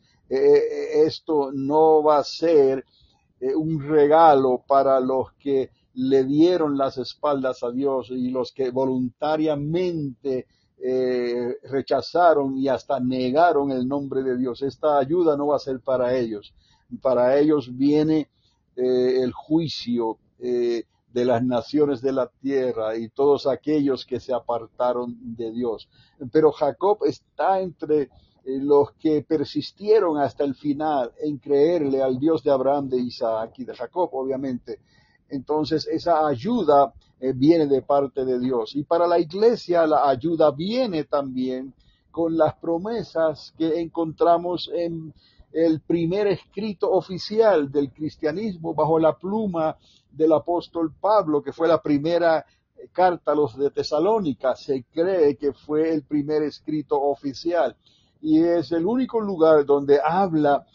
Eh, esto no va a ser eh, un regalo para los que le dieron las espaldas a Dios y los que voluntariamente eh, rechazaron y hasta negaron el nombre de Dios. Esta ayuda no va a ser para ellos. Para ellos viene eh, el juicio eh, de las naciones de la tierra y todos aquellos que se apartaron de Dios. Pero Jacob está entre los que persistieron hasta el final en creerle al Dios de Abraham, de Isaac y de Jacob, obviamente. Entonces esa ayuda eh, viene de parte de Dios. Y para la iglesia la ayuda viene también con las promesas que encontramos en el primer escrito oficial del cristianismo bajo la pluma del apóstol Pablo, que fue la primera carta a los de Tesalónica. Se cree que fue el primer escrito oficial y es el único lugar donde habla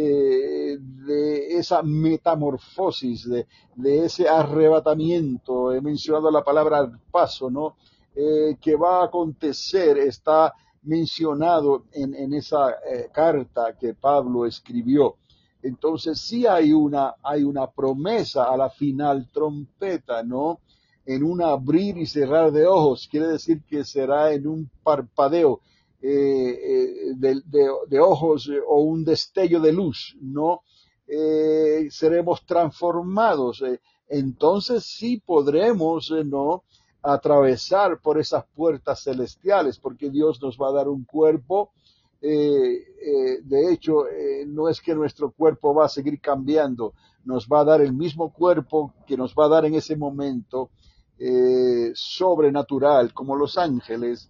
eh, de esa metamorfosis, de, de ese arrebatamiento. He mencionado la palabra paso, ¿no? Eh, que va a acontecer, está mencionado en, en esa eh, carta que Pablo escribió. Entonces sí hay una, hay una promesa a la final trompeta, ¿no? En un abrir y cerrar de ojos, quiere decir que será en un parpadeo eh, eh, de, de, de ojos eh, o un destello de luz, ¿no? Eh, seremos transformados. Eh, entonces sí podremos, eh, ¿no?, atravesar por esas puertas celestiales, porque Dios nos va a dar un cuerpo. Eh, eh, de hecho, eh, no es que nuestro cuerpo va a seguir cambiando, nos va a dar el mismo cuerpo que nos va a dar en ese momento eh, sobrenatural, como los ángeles,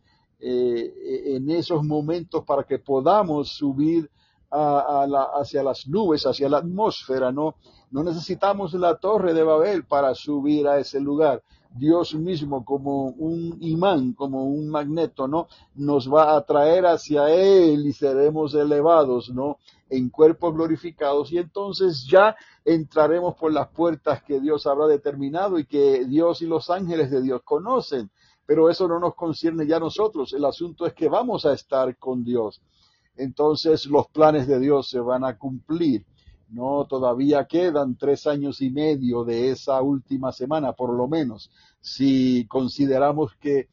eh, en esos momentos para que podamos subir a, a la, hacia las nubes, hacia la atmósfera, ¿no? No necesitamos la torre de Babel para subir a ese lugar. Dios mismo, como un imán, como un magneto, ¿no?, nos va a atraer hacia Él y seremos elevados, ¿no?, en cuerpos glorificados, y entonces ya entraremos por las puertas que Dios habrá determinado y que Dios y los ángeles de Dios conocen. Pero eso no nos concierne ya a nosotros. El asunto es que vamos a estar con Dios. Entonces los planes de Dios se van a cumplir. No, todavía quedan tres años y medio de esa última semana, por lo menos, si consideramos que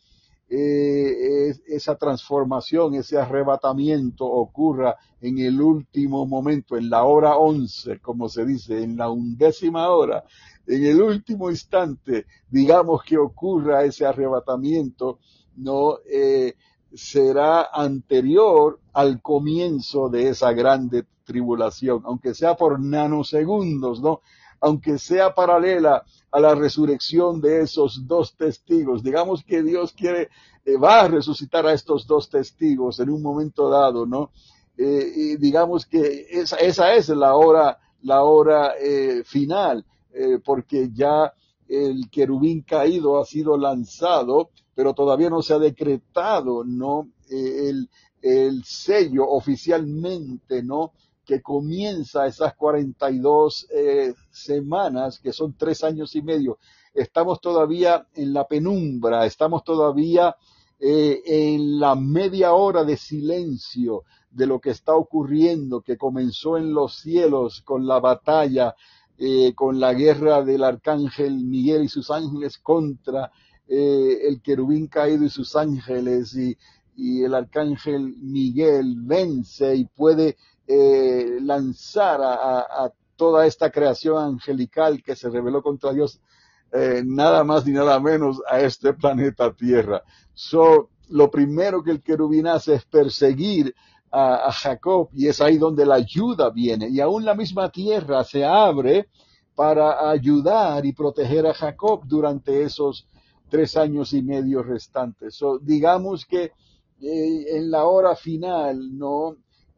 eh, es, esa transformación, ese arrebatamiento ocurra en el último momento, en la hora once, como se dice, en la undécima hora, en el último instante, digamos que ocurra ese arrebatamiento, no eh, será anterior al comienzo de esa grande tribulación, aunque sea por nanosegundos, ¿no? Aunque sea paralela a la resurrección de esos dos testigos. Digamos que Dios quiere, eh, va a resucitar a estos dos testigos en un momento dado, ¿no? Eh, y digamos que esa, esa es la hora, la hora eh, final, eh, porque ya el querubín caído ha sido lanzado, pero todavía no se ha decretado, ¿no?, eh, el, el sello oficialmente, ¿no?, que comienza esas cuarenta y dos eh, semanas, que son tres años y medio. Estamos todavía en la penumbra, estamos todavía eh, en la media hora de silencio de lo que está ocurriendo, que comenzó en los cielos con la batalla, eh, con la guerra del arcángel Miguel y sus ángeles contra eh, el querubín caído y sus ángeles, y, y el arcángel Miguel vence y puede eh, lanzar a, a, a toda esta creación angelical que se rebeló contra Dios, eh, nada más ni nada menos a este planeta Tierra. So, lo primero que el querubín hace es perseguir a, a Jacob, y es ahí donde la ayuda viene, y aún la misma tierra se abre para ayudar y proteger a Jacob durante esos tres años y medio restantes. So, digamos que eh, en la hora final, ¿no?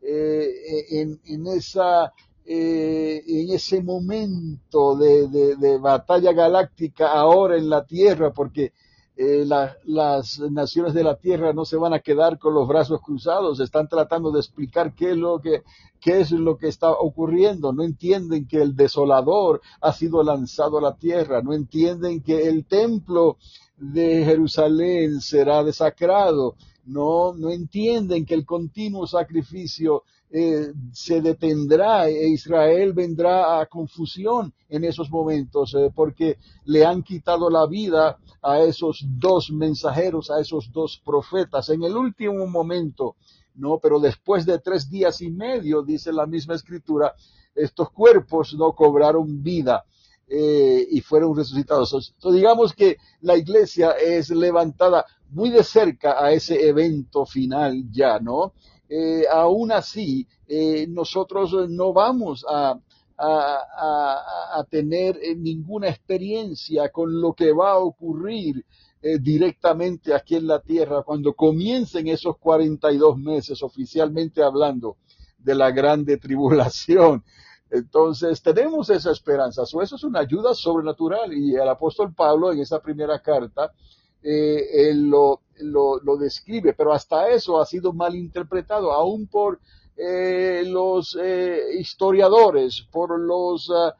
Eh, en, en esa eh, en ese momento de, de, de batalla galáctica ahora en la Tierra, porque eh, la, las naciones de la Tierra no se van a quedar con los brazos cruzados, están tratando de explicar qué es lo que, qué es lo que está ocurriendo, no entienden que el desolador ha sido lanzado a la Tierra, no entienden que el templo de Jerusalén será desacrado, no, no entienden que el continuo sacrificio Eh, se detendrá e Israel vendrá a confusión en esos momentos, eh, porque le han quitado la vida a esos dos mensajeros, a esos dos profetas en el último momento, ¿no? Pero después de tres días y medio, dice la misma escritura, estos cuerpos no cobraron vida eh, y fueron resucitados. Entonces, digamos que la iglesia es levantada muy de cerca a ese evento final ya, ¿no? Eh, aún así, eh, nosotros no vamos a, a, a, a tener ninguna experiencia con lo que va a ocurrir eh, directamente aquí en la tierra cuando comiencen esos cuarenta y dos meses, oficialmente hablando, de la grande tribulación. Entonces, tenemos esa esperanza. So, eso es una ayuda sobrenatural, y el apóstol Pablo en esa primera carta Eh, él lo, lo, lo describe, pero hasta eso ha sido mal interpretado, aún por eh, los eh, historiadores, por los uh,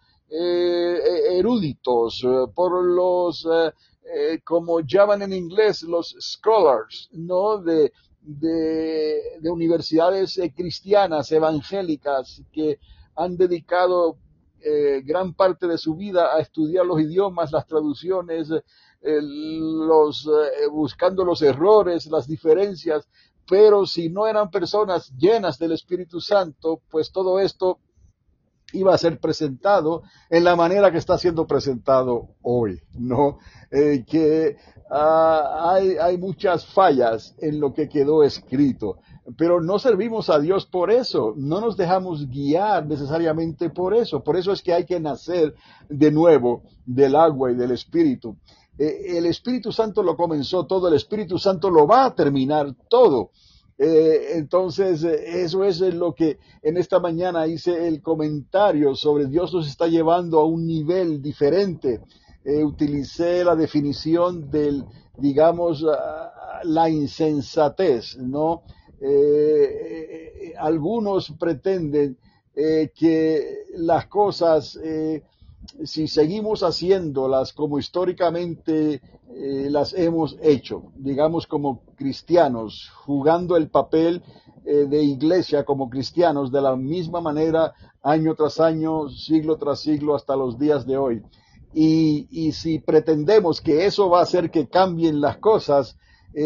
eh, eruditos, uh, por los, uh, eh, como llaman en inglés, los scholars, ¿no? De, de, de universidades eh, cristianas, evangélicas, que han dedicado eh, gran parte de su vida a estudiar los idiomas, las traducciones, eh, los, eh, buscando los errores, las diferencias, pero si no eran personas llenas del Espíritu Santo, pues todo esto iba a ser presentado en la manera que está siendo presentado hoy, ¿no? Eh, que uh, hay, hay muchas fallas en lo que quedó escrito, pero no servimos a Dios por eso, no nos dejamos guiar necesariamente por eso, por eso es que hay que nacer de nuevo del agua y del Espíritu. Eh, el Espíritu Santo lo comenzó todo, el Espíritu Santo lo va a terminar todo. Eh, entonces, eh, eso es lo que en esta mañana hice el comentario sobre Dios nos está llevando a un nivel diferente. Eh, utilicé la definición del, digamos, uh, la insensatez, ¿no? Eh, eh, algunos pretenden eh, que las cosas, eh, si seguimos haciéndolas como históricamente eh, las hemos hecho, digamos como cristianos, jugando el papel eh, de iglesia como cristianos de la misma manera año tras año, siglo tras siglo, hasta los días de hoy. Y, y si pretendemos que eso va a hacer que cambien las cosas, eh,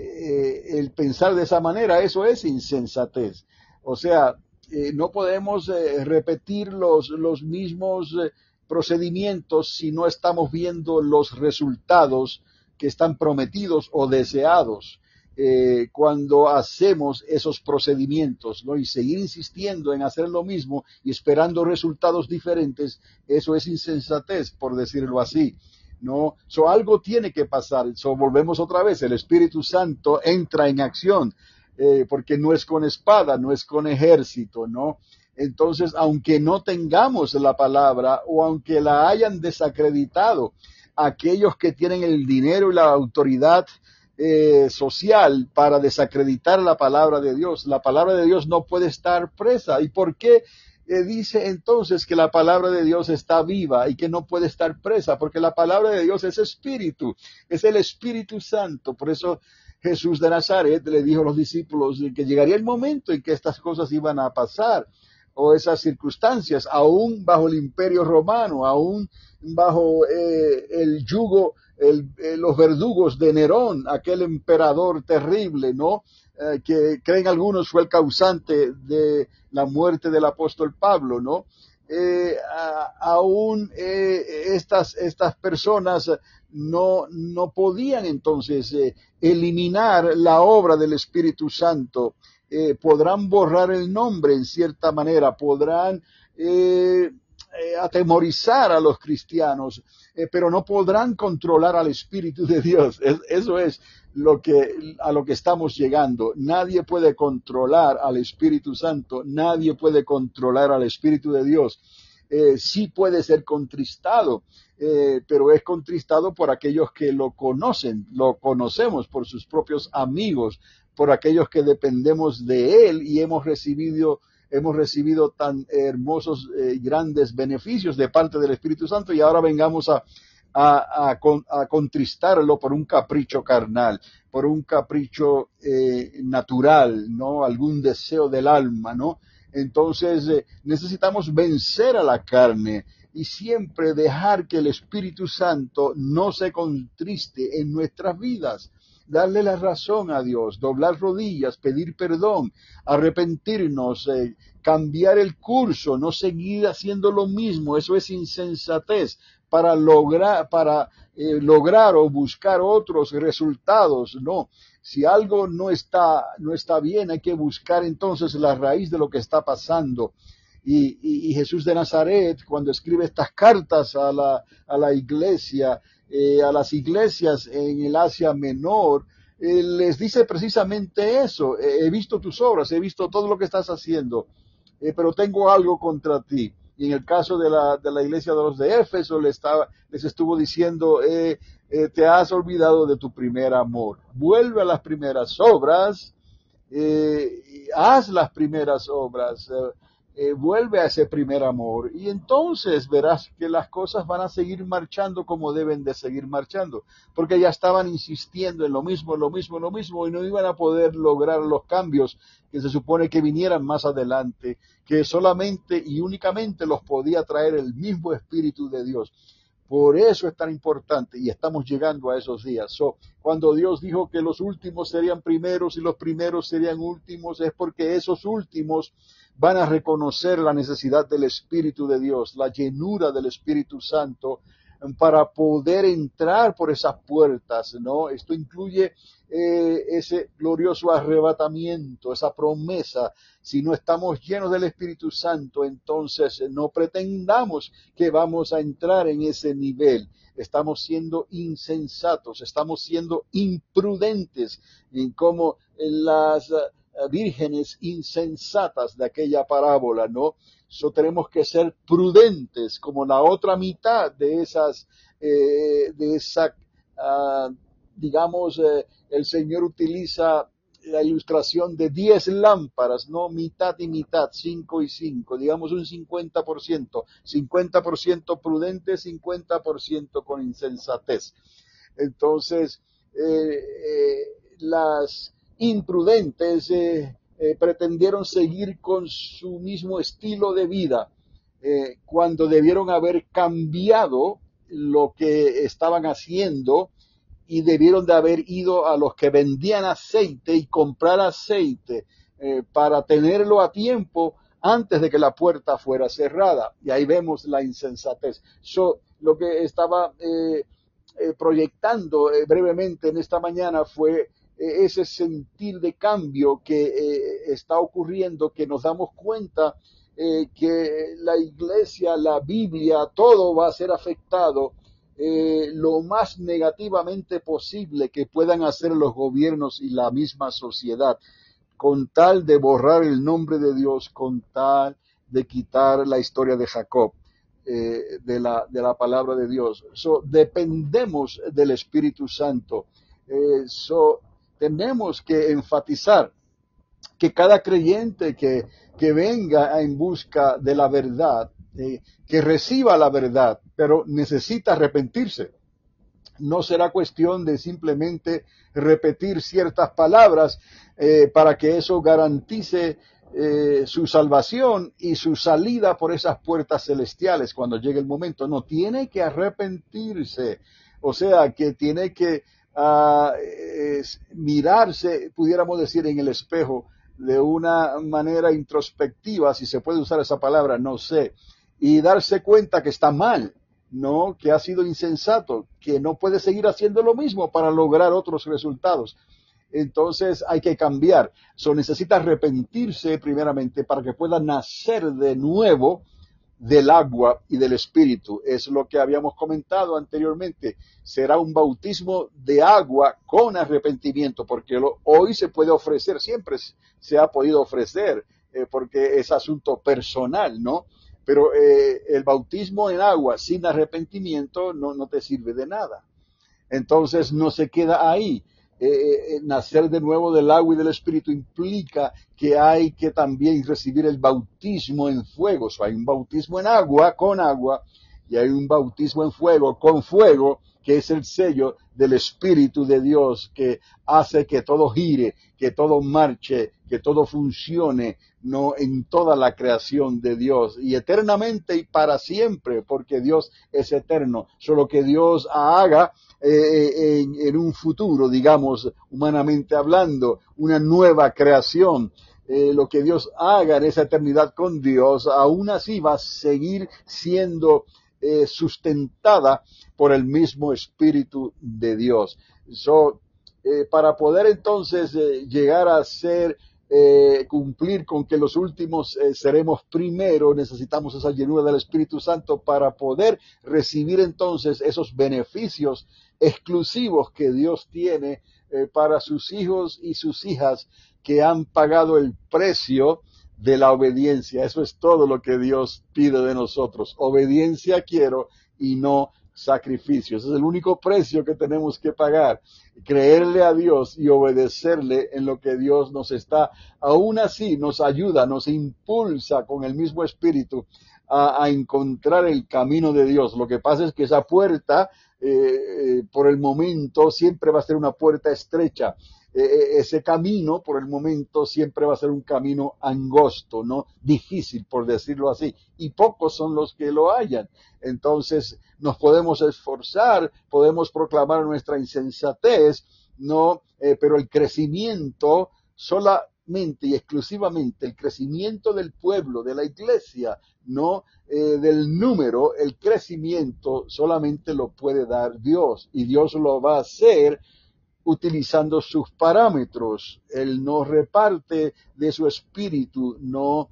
eh, el pensar de esa manera, eso es insensatez. O sea, eh, no podemos eh, repetir los, los mismos eh, procedimientos si no estamos viendo los resultados que están prometidos o deseados eh, cuando hacemos esos procedimientos, ¿no? Y seguir insistiendo en hacer lo mismo y esperando resultados diferentes, eso es insensatez, por decirlo así, ¿no? So, algo tiene que pasar. So, volvemos otra vez, el Espíritu Santo entra en acción, eh, porque no es con espada, no es con ejército, ¿no? Entonces, aunque no tengamos la palabra o aunque la hayan desacreditado aquellos que tienen el dinero y la autoridad eh, social para desacreditar la palabra de Dios, la palabra de Dios no puede estar presa. ¿Y por qué eh, dice entonces que la palabra de Dios está viva y que no puede estar presa? Porque la palabra de Dios es espíritu, es el Espíritu Santo. Por eso Jesús de Nazaret le dijo a los discípulos que llegaría el momento en que estas cosas iban a pasar, o esas circunstancias, aún bajo el imperio romano, aún bajo eh, el yugo, el, eh, los verdugos de Nerón, aquel emperador terrible, ¿no? Eh, que creen algunos fue el causante de la muerte del apóstol Pablo, ¿no? Eh, a, aún eh, estas, estas personas no, no podían entonces eh, eliminar la obra del Espíritu Santo. Eh, podrán borrar el nombre en cierta manera, podrán eh, eh, atemorizar a los cristianos, eh, pero no podrán controlar al Espíritu de Dios. Es, eso es lo que, a lo que estamos llegando. Nadie puede controlar al Espíritu Santo, nadie puede controlar al Espíritu de Dios. Eh, sí puede ser contristado, eh, pero es contristado por aquellos que lo conocen, lo conocemos por sus propios amigos, por aquellos que dependemos de Él y hemos recibido, hemos recibido tan hermosos y eh, grandes beneficios de parte del Espíritu Santo, y ahora vengamos a, a, a, a contristarlo por un capricho carnal, por un capricho eh, natural, ¿no? Algún deseo del alma, ¿no? Entonces eh, necesitamos vencer a la carne y siempre dejar que el Espíritu Santo no se contriste en nuestras vidas. Darle la razón a Dios, doblar rodillas, pedir perdón, arrepentirnos, eh, cambiar el curso, no seguir haciendo lo mismo. Eso es insensatez para lograr, para eh, lograr o buscar otros resultados. No, si algo no está, no está bien, hay que buscar entonces la raíz de lo que está pasando. Y, y, y Jesús de Nazaret, cuando escribe estas cartas a la, a la iglesia, Eh, a las iglesias en el Asia Menor, eh, les dice precisamente eso: eh, he visto tus obras, he visto todo lo que estás haciendo, eh, pero tengo algo contra ti. Y en el caso de la, de la iglesia de los de Éfeso, les, estaba, les estuvo diciendo, eh, eh, te has olvidado de tu primer amor. Vuelve a las primeras obras, eh, haz las primeras obras, eh, Eh, vuelve a ese primer amor, y entonces verás que las cosas van a seguir marchando como deben de seguir marchando, porque ya estaban insistiendo en lo mismo, lo mismo, lo mismo, y no iban a poder lograr los cambios que se supone que vinieran más adelante, que solamente y únicamente los podía traer el mismo Espíritu de Dios. Por eso es tan importante, y estamos llegando a esos días. So, cuando Dios dijo que los últimos serían primeros y los primeros serían últimos, es porque esos últimos van a reconocer la necesidad del Espíritu de Dios, la llenura del Espíritu Santo, para poder entrar por esas puertas, ¿no? Esto incluye eh, ese glorioso arrebatamiento, esa promesa. Si no estamos llenos del Espíritu Santo, entonces no pretendamos que vamos a entrar en ese nivel. Estamos siendo insensatos, estamos siendo imprudentes, en como las vírgenes insensatas de aquella parábola, ¿no? So, tenemos que ser prudentes, como la otra mitad de esas, eh, de esa, uh, digamos, eh, el Señor utiliza la ilustración de diez lámparas, no mitad y mitad, cinco y cinco, digamos un cincuenta por ciento, cincuenta por ciento prudente, cincuenta por ciento con insensatez. Entonces, eh, eh, las imprudentes eh, eh, pretendieron seguir con su mismo estilo de vida, eh, cuando debieron haber cambiado lo que estaban haciendo y debieron de haber ido a los que vendían aceite y comprar aceite eh, para tenerlo a tiempo antes de que la puerta fuera cerrada. Y ahí vemos la insensatez. So, lo que estaba eh, eh, proyectando eh, brevemente en esta mañana fue eh, ese sentir de cambio que eh, está ocurriendo, que nos damos cuenta eh, que la iglesia, la Biblia, todo va a ser afectado eh, lo más negativamente posible que puedan hacer los gobiernos y la misma sociedad, con tal de borrar el nombre de Dios, con tal de quitar la historia de Jacob, eh, de, la, de la palabra de Dios. So, dependemos del Espíritu Santo. Eh, so, tenemos que enfatizar que cada creyente que, que venga en busca de la verdad, eh, que reciba la verdad, pero necesita arrepentirse. No será cuestión de simplemente repetir ciertas palabras eh, para que eso garantice eh, su salvación y su salida por esas puertas celestiales cuando llegue el momento. No, tiene que arrepentirse. O sea, que tiene que uh, es, mirarse, pudiéramos decir, en el espejo de una manera introspectiva, si se puede usar esa palabra, no sé, y darse cuenta que está mal, no, que ha sido insensato, que no puede seguir haciendo lo mismo para lograr otros resultados. Entonces hay que cambiar. So, necesita arrepentirse primeramente para que pueda nacer de nuevo del agua y del espíritu. Es lo que habíamos comentado anteriormente. Será un bautismo de agua con arrepentimiento, porque lo, hoy se puede ofrecer, siempre se ha podido ofrecer, eh, porque es asunto personal, ¿no? Pero eh, el bautismo en agua sin arrepentimiento no, no te sirve de nada. Entonces no se queda ahí. Eh, eh, nacer de nuevo del agua y del espíritu implica que hay que también recibir el bautismo en fuego. O sea, hay un bautismo en agua con agua y hay un bautismo en fuego con fuego, que es el sello del Espíritu de Dios que hace que todo gire, que todo marche, que todo funcione, no, en toda la creación de Dios y eternamente y para siempre, porque Dios es eterno. Solo que Dios haga eh, en, en un futuro, digamos, humanamente hablando, una nueva creación. Eh, lo que Dios haga en esa eternidad con Dios, aún así va a seguir siendo eh, sustentada por el mismo Espíritu de Dios. So, eh, para poder entonces eh, llegar a ser, eh, cumplir con que los últimos eh, seremos primero, necesitamos esa llenura del Espíritu Santo para poder recibir entonces esos beneficios exclusivos que Dios tiene eh, para sus hijos y sus hijas que han pagado el precio de la obediencia. Eso es todo lo que Dios pide de nosotros. Obediencia quiero y no sacrificios. Ese es el único precio que tenemos que pagar. Creerle a Dios y obedecerle en lo que Dios nos está, aún así nos ayuda, nos impulsa con el mismo espíritu a, a encontrar el camino de Dios. Lo que pasa es que esa puerta, eh, eh, por el momento, siempre va a ser una puerta estrecha. Eh, ese camino, por el momento, siempre va a ser un camino angosto, ¿no? Difícil, por decirlo así, y pocos son los que lo hallan. Entonces, nos podemos esforzar, podemos proclamar nuestra insensatez, ¿no? Eh, pero el crecimiento solamente y exclusivamente, el crecimiento del pueblo, de la iglesia, no eh, del número, el crecimiento solamente lo puede dar Dios, y Dios lo va a hacer utilizando sus parámetros. Él no reparte de su espíritu, no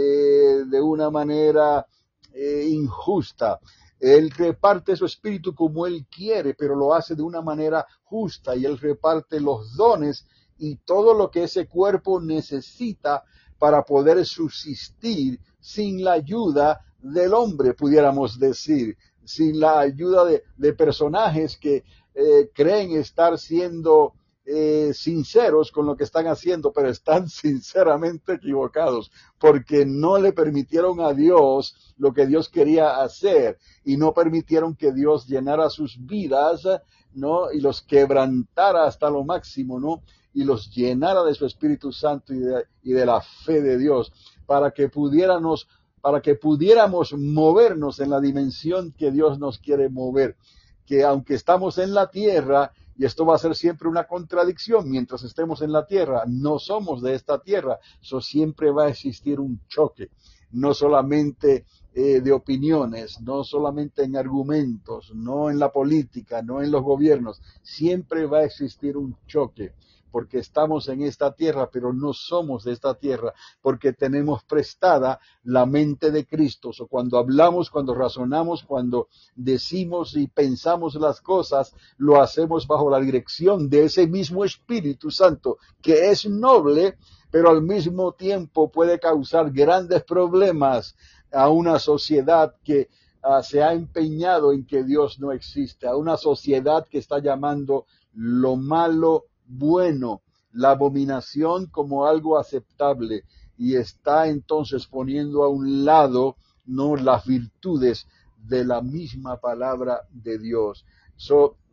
eh, de una manera eh, injusta. Él reparte su espíritu como Él quiere, pero lo hace de una manera justa, y Él reparte los dones y todo lo que ese cuerpo necesita para poder subsistir sin la ayuda del hombre, pudiéramos decir, sin la ayuda de, de personajes que Eh, creen estar siendo eh, sinceros con lo que están haciendo, pero están sinceramente equivocados, porque no le permitieron a Dios lo que Dios quería hacer, y no permitieron que Dios llenara sus vidas, ¿no? Y los quebrantara hasta lo máximo, ¿no? Y los llenara de su Espíritu Santo y de, y de la fe de Dios, para que pudiéramos, para que pudiéramos movernos en la dimensión que Dios nos quiere mover. Que aunque estamos en la tierra, y esto va a ser siempre una contradicción, mientras estemos en la tierra, no somos de esta tierra, eso siempre va a existir un choque, no solamente eh, de opiniones, no solamente en argumentos, no en la política, no en los gobiernos, siempre va a existir un choque, porque estamos en esta tierra, pero no somos de esta tierra, porque tenemos prestada la mente de Cristo. O cuando hablamos, cuando razonamos, cuando decimos y pensamos las cosas, lo hacemos bajo la dirección de ese mismo Espíritu Santo, que es noble, pero al mismo tiempo puede causar grandes problemas a una sociedad que uh, se ha empeñado en que Dios no existe, a una sociedad que está llamando lo malo bueno, la abominación como algo aceptable, y está entonces poniendo a un lado, no, las virtudes de la misma palabra de Dios. So,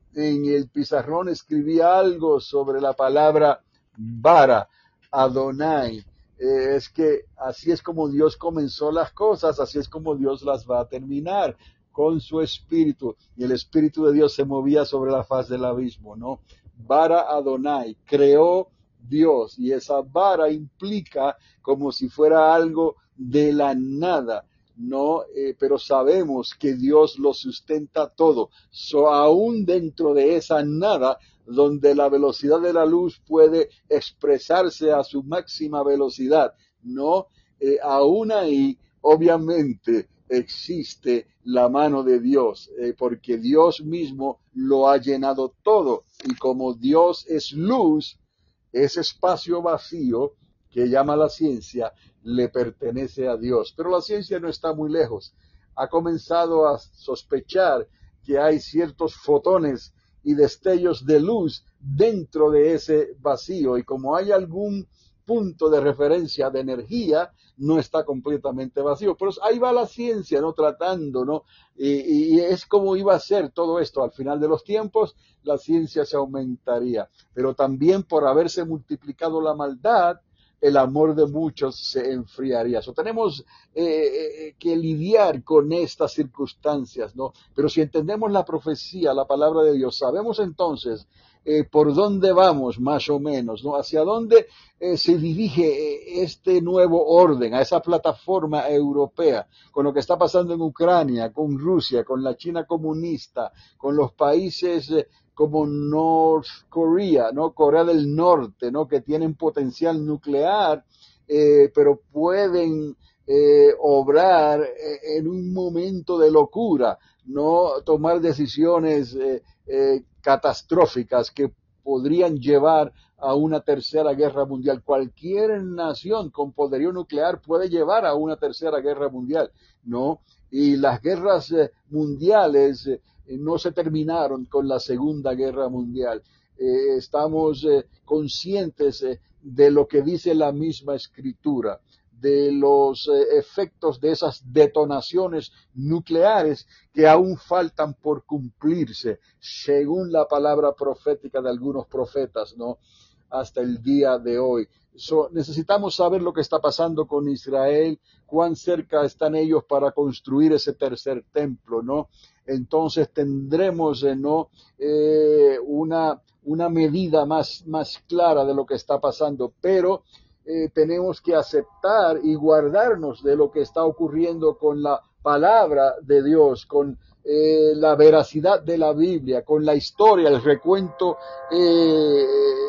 en el pizarrón escribí algo sobre la palabra vara, Adonai. Eh, es que así es como Dios comenzó las cosas, así es como Dios las va a terminar, con su espíritu. Y el espíritu de Dios se movía sobre la faz del abismo, ¿no? Vara Adonai, creó Dios, y esa vara implica como si fuera algo de la nada, ¿no? Eh, pero sabemos que Dios lo sustenta todo. So, aún dentro de esa nada, donde la velocidad de la luz puede expresarse a su máxima velocidad, ¿no? Eh, aún ahí, obviamente, existe la mano de Dios, eh, porque Dios mismo lo ha llenado todo. Y como Dios es luz, ese espacio vacío que llama la ciencia le pertenece a Dios. Pero la ciencia no está muy lejos. Ha comenzado a sospechar que hay ciertos fotones y destellos de luz dentro de ese vacío, y como hay algún punto de referencia de energía, no está completamente vacío. Pero ahí va la ciencia, ¿no? Tratando, ¿no? Y, y es como iba a ser todo esto. Al final de los tiempos, la ciencia se aumentaría. Pero también por haberse multiplicado la maldad, el amor de muchos se enfriaría. So, tenemos eh, eh, que lidiar con estas circunstancias, ¿no? Pero si entendemos la profecía, la palabra de Dios, sabemos entonces eh, por dónde vamos, más o menos, ¿no? Hacia dónde eh, se dirige eh, este nuevo orden, a esa plataforma europea, con lo que está pasando en Ucrania, con Rusia, con la China comunista, con los países eh, como North Korea, ¿no? Corea del Norte, ¿no? Que tienen potencial nuclear, eh, pero pueden eh, obrar eh, en un momento de locura, no tomar decisiones eh, eh, catastróficas que podrían llevar a una tercera guerra mundial. Cualquier nación con poderío nuclear puede llevar a una tercera guerra mundial, ¿no? Y las guerras eh, mundiales eh, no se terminaron con la Segunda Guerra Mundial. Eh, estamos eh, conscientes eh, de lo que dice la misma Escritura, de los eh, efectos de esas detonaciones nucleares que aún faltan por cumplirse, según la palabra profética de algunos profetas, ¿no? Hasta el día de hoy. So, necesitamos saber lo que está pasando con Israel, cuán cerca están ellos para construir ese tercer templo, ¿no? Entonces tendremos eh, ¿no? eh, una, una medida más, más clara de lo que está pasando, pero eh, tenemos que aceptar y guardarnos de lo que está ocurriendo con la palabra de Dios, con eh, la veracidad de la Biblia, con la historia, el recuento eh,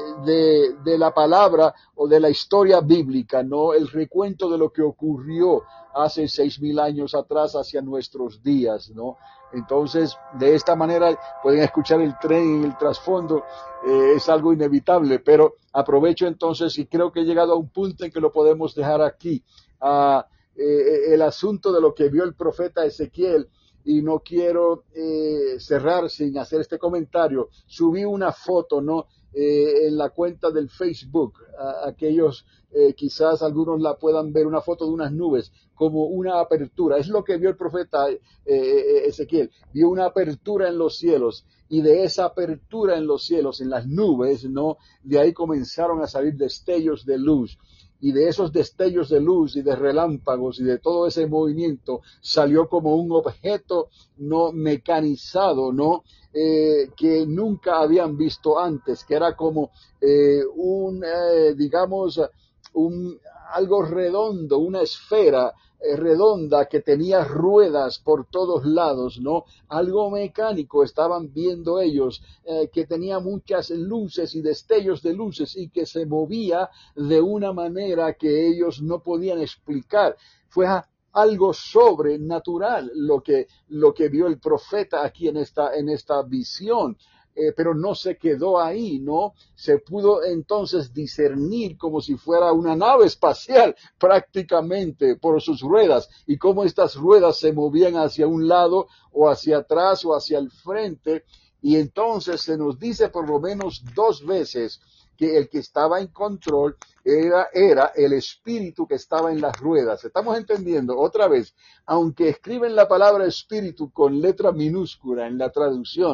de, de la palabra o de la historia bíblica, ¿no? El recuento de lo que ocurrió hace seis mil años atrás hacia nuestros días, ¿no? Entonces, de esta manera pueden escuchar el tren en el trasfondo, eh, es algo inevitable, pero aprovecho entonces y creo que he llegado a un punto en que lo podemos dejar aquí, a eh, el asunto de lo que vio el profeta Ezequiel, y no quiero eh, cerrar sin hacer este comentario. Subí una foto, ¿no? Eh, en la cuenta del Facebook, a, aquellos eh, quizás algunos la puedan ver, una foto de unas nubes como una apertura. Es lo que vio el profeta eh, eh, Ezequiel, vio una apertura en los cielos, y de esa apertura en los cielos, en las nubes, ¿no? De ahí comenzaron a salir destellos de luz. Y de esos destellos de luz y de relámpagos y de todo ese movimiento salió como un objeto no mecanizado, ¿no? Eh, que nunca habían visto antes, que era como eh, un, eh, digamos, un, algo redondo, una esfera eh, redonda que tenía ruedas por todos lados, ¿no? Algo mecánico estaban viendo ellos, eh, que tenía muchas luces y destellos de luces y que se movía de una manera que ellos no podían explicar. Fue algo sobrenatural lo que, lo que vio el profeta aquí en esta, en esta visión. Eh, pero no se quedó ahí, ¿no? Se pudo entonces discernir como si fuera una nave espacial prácticamente por sus ruedas, y cómo estas ruedas se movían hacia un lado o hacia atrás o hacia el frente, y entonces se nos dice por lo menos dos veces que el que estaba en control era, era el espíritu que estaba en las ruedas. Estamos entendiendo otra vez, aunque escriben la palabra espíritu con letra minúscula en la traducción,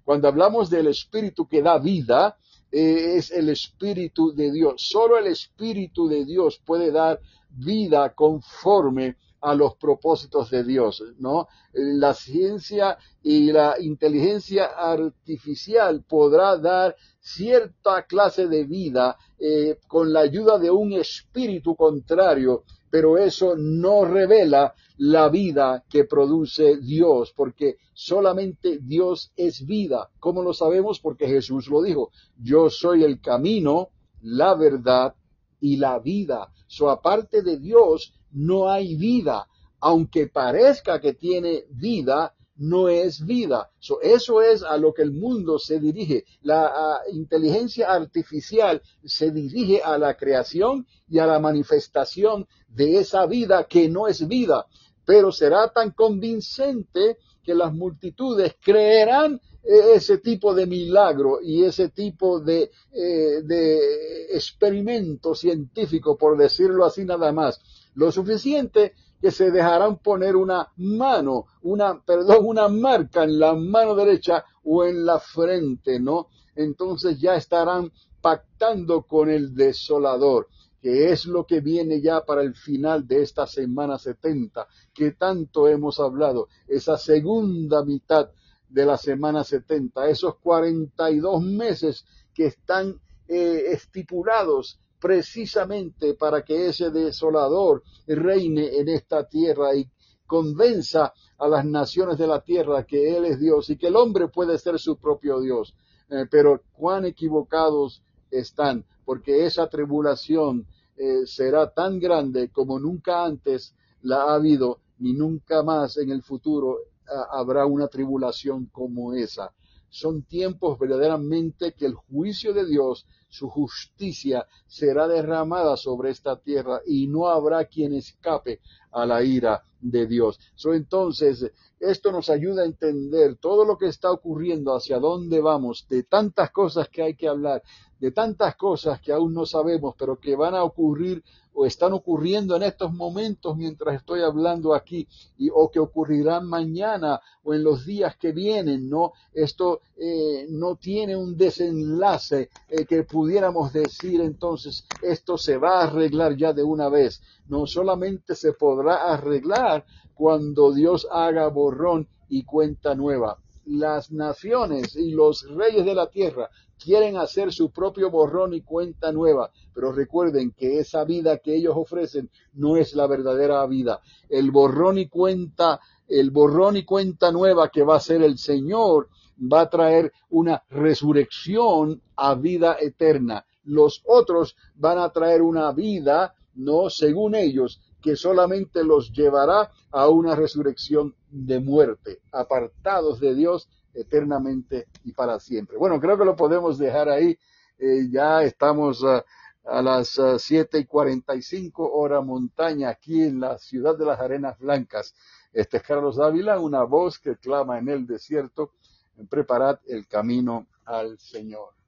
Cuando hablamos del Espíritu que da vida, eh, es el Espíritu de Dios. Solo el Espíritu de Dios puede dar vida conforme a los propósitos de Dios, ¿no? La ciencia y la inteligencia artificial podrá dar cierta clase de vida eh, con la ayuda de un espíritu contrario, pero eso no revela la vida que produce Dios, porque solamente Dios es vida. ¿Cómo lo sabemos? Porque Jesús lo dijo: yo soy el camino, la verdad y la vida. So, aparte de Dios, no hay vida. Aunque parezca que tiene vida, no es vida. So, eso es a lo que el mundo se dirige. La uh, inteligencia artificial se dirige a la creación y a la manifestación de esa vida que no es vida, pero será tan convincente que las multitudes creerán ese tipo de milagro y ese tipo de, eh, de experimento científico, por decirlo así nada más, lo suficiente que se dejarán poner una mano, una, perdón, una marca en la mano derecha o en la frente, ¿no? Entonces ya estarán pactando con el desolador, que es lo que viene ya para el final de esta semana setenta, que tanto hemos hablado, esa segunda mitad de la semana setenta, esos cuarenta y dos meses que están eh, estipulados precisamente para que ese desolador reine en esta tierra y convenza a las naciones de la tierra que Él es Dios y que el hombre puede ser su propio Dios. Eh, pero cuán equivocados están, porque esa tribulación eh, será tan grande como nunca antes la ha habido, ni nunca más en el futuro uh, habrá una tribulación como esa. Son tiempos verdaderamente que el juicio de Dios, su justicia, será derramada sobre esta tierra y no habrá quien escape a la ira de Dios. So, entonces, esto nos ayuda a entender todo lo que está ocurriendo, hacia dónde vamos, de tantas cosas que hay que hablar, de tantas cosas que aún no sabemos, pero que van a ocurrir o están ocurriendo en estos momentos mientras estoy hablando aquí, y, o que ocurrirán mañana o en los días que vienen, ¿no? Esto eh, no tiene un desenlace eh, que pudiéramos decir entonces esto se va a arreglar ya de una vez. No, solamente se podrá arreglar cuando Dios haga borrón y cuenta nueva. Las naciones y los reyes de la tierra quieren hacer su propio borrón y cuenta nueva, pero recuerden que esa vida que ellos ofrecen no es la verdadera vida. El borrón y cuenta, el borrón y cuenta nueva que va a ser el Señor va a traer una resurrección a vida eterna. Los otros van a traer una vida, no según ellos, que solamente los llevará a una resurrección de muerte, apartados de Dios eternamente y para siempre. Bueno, creo que lo podemos dejar ahí. Eh, ya estamos uh, a las uh, siete y cuarenta y cinco hora montaña aquí en la ciudad de las Arenas Blancas. Este es Carlos Dávila, una voz que clama en el desierto: preparad el camino al Señor.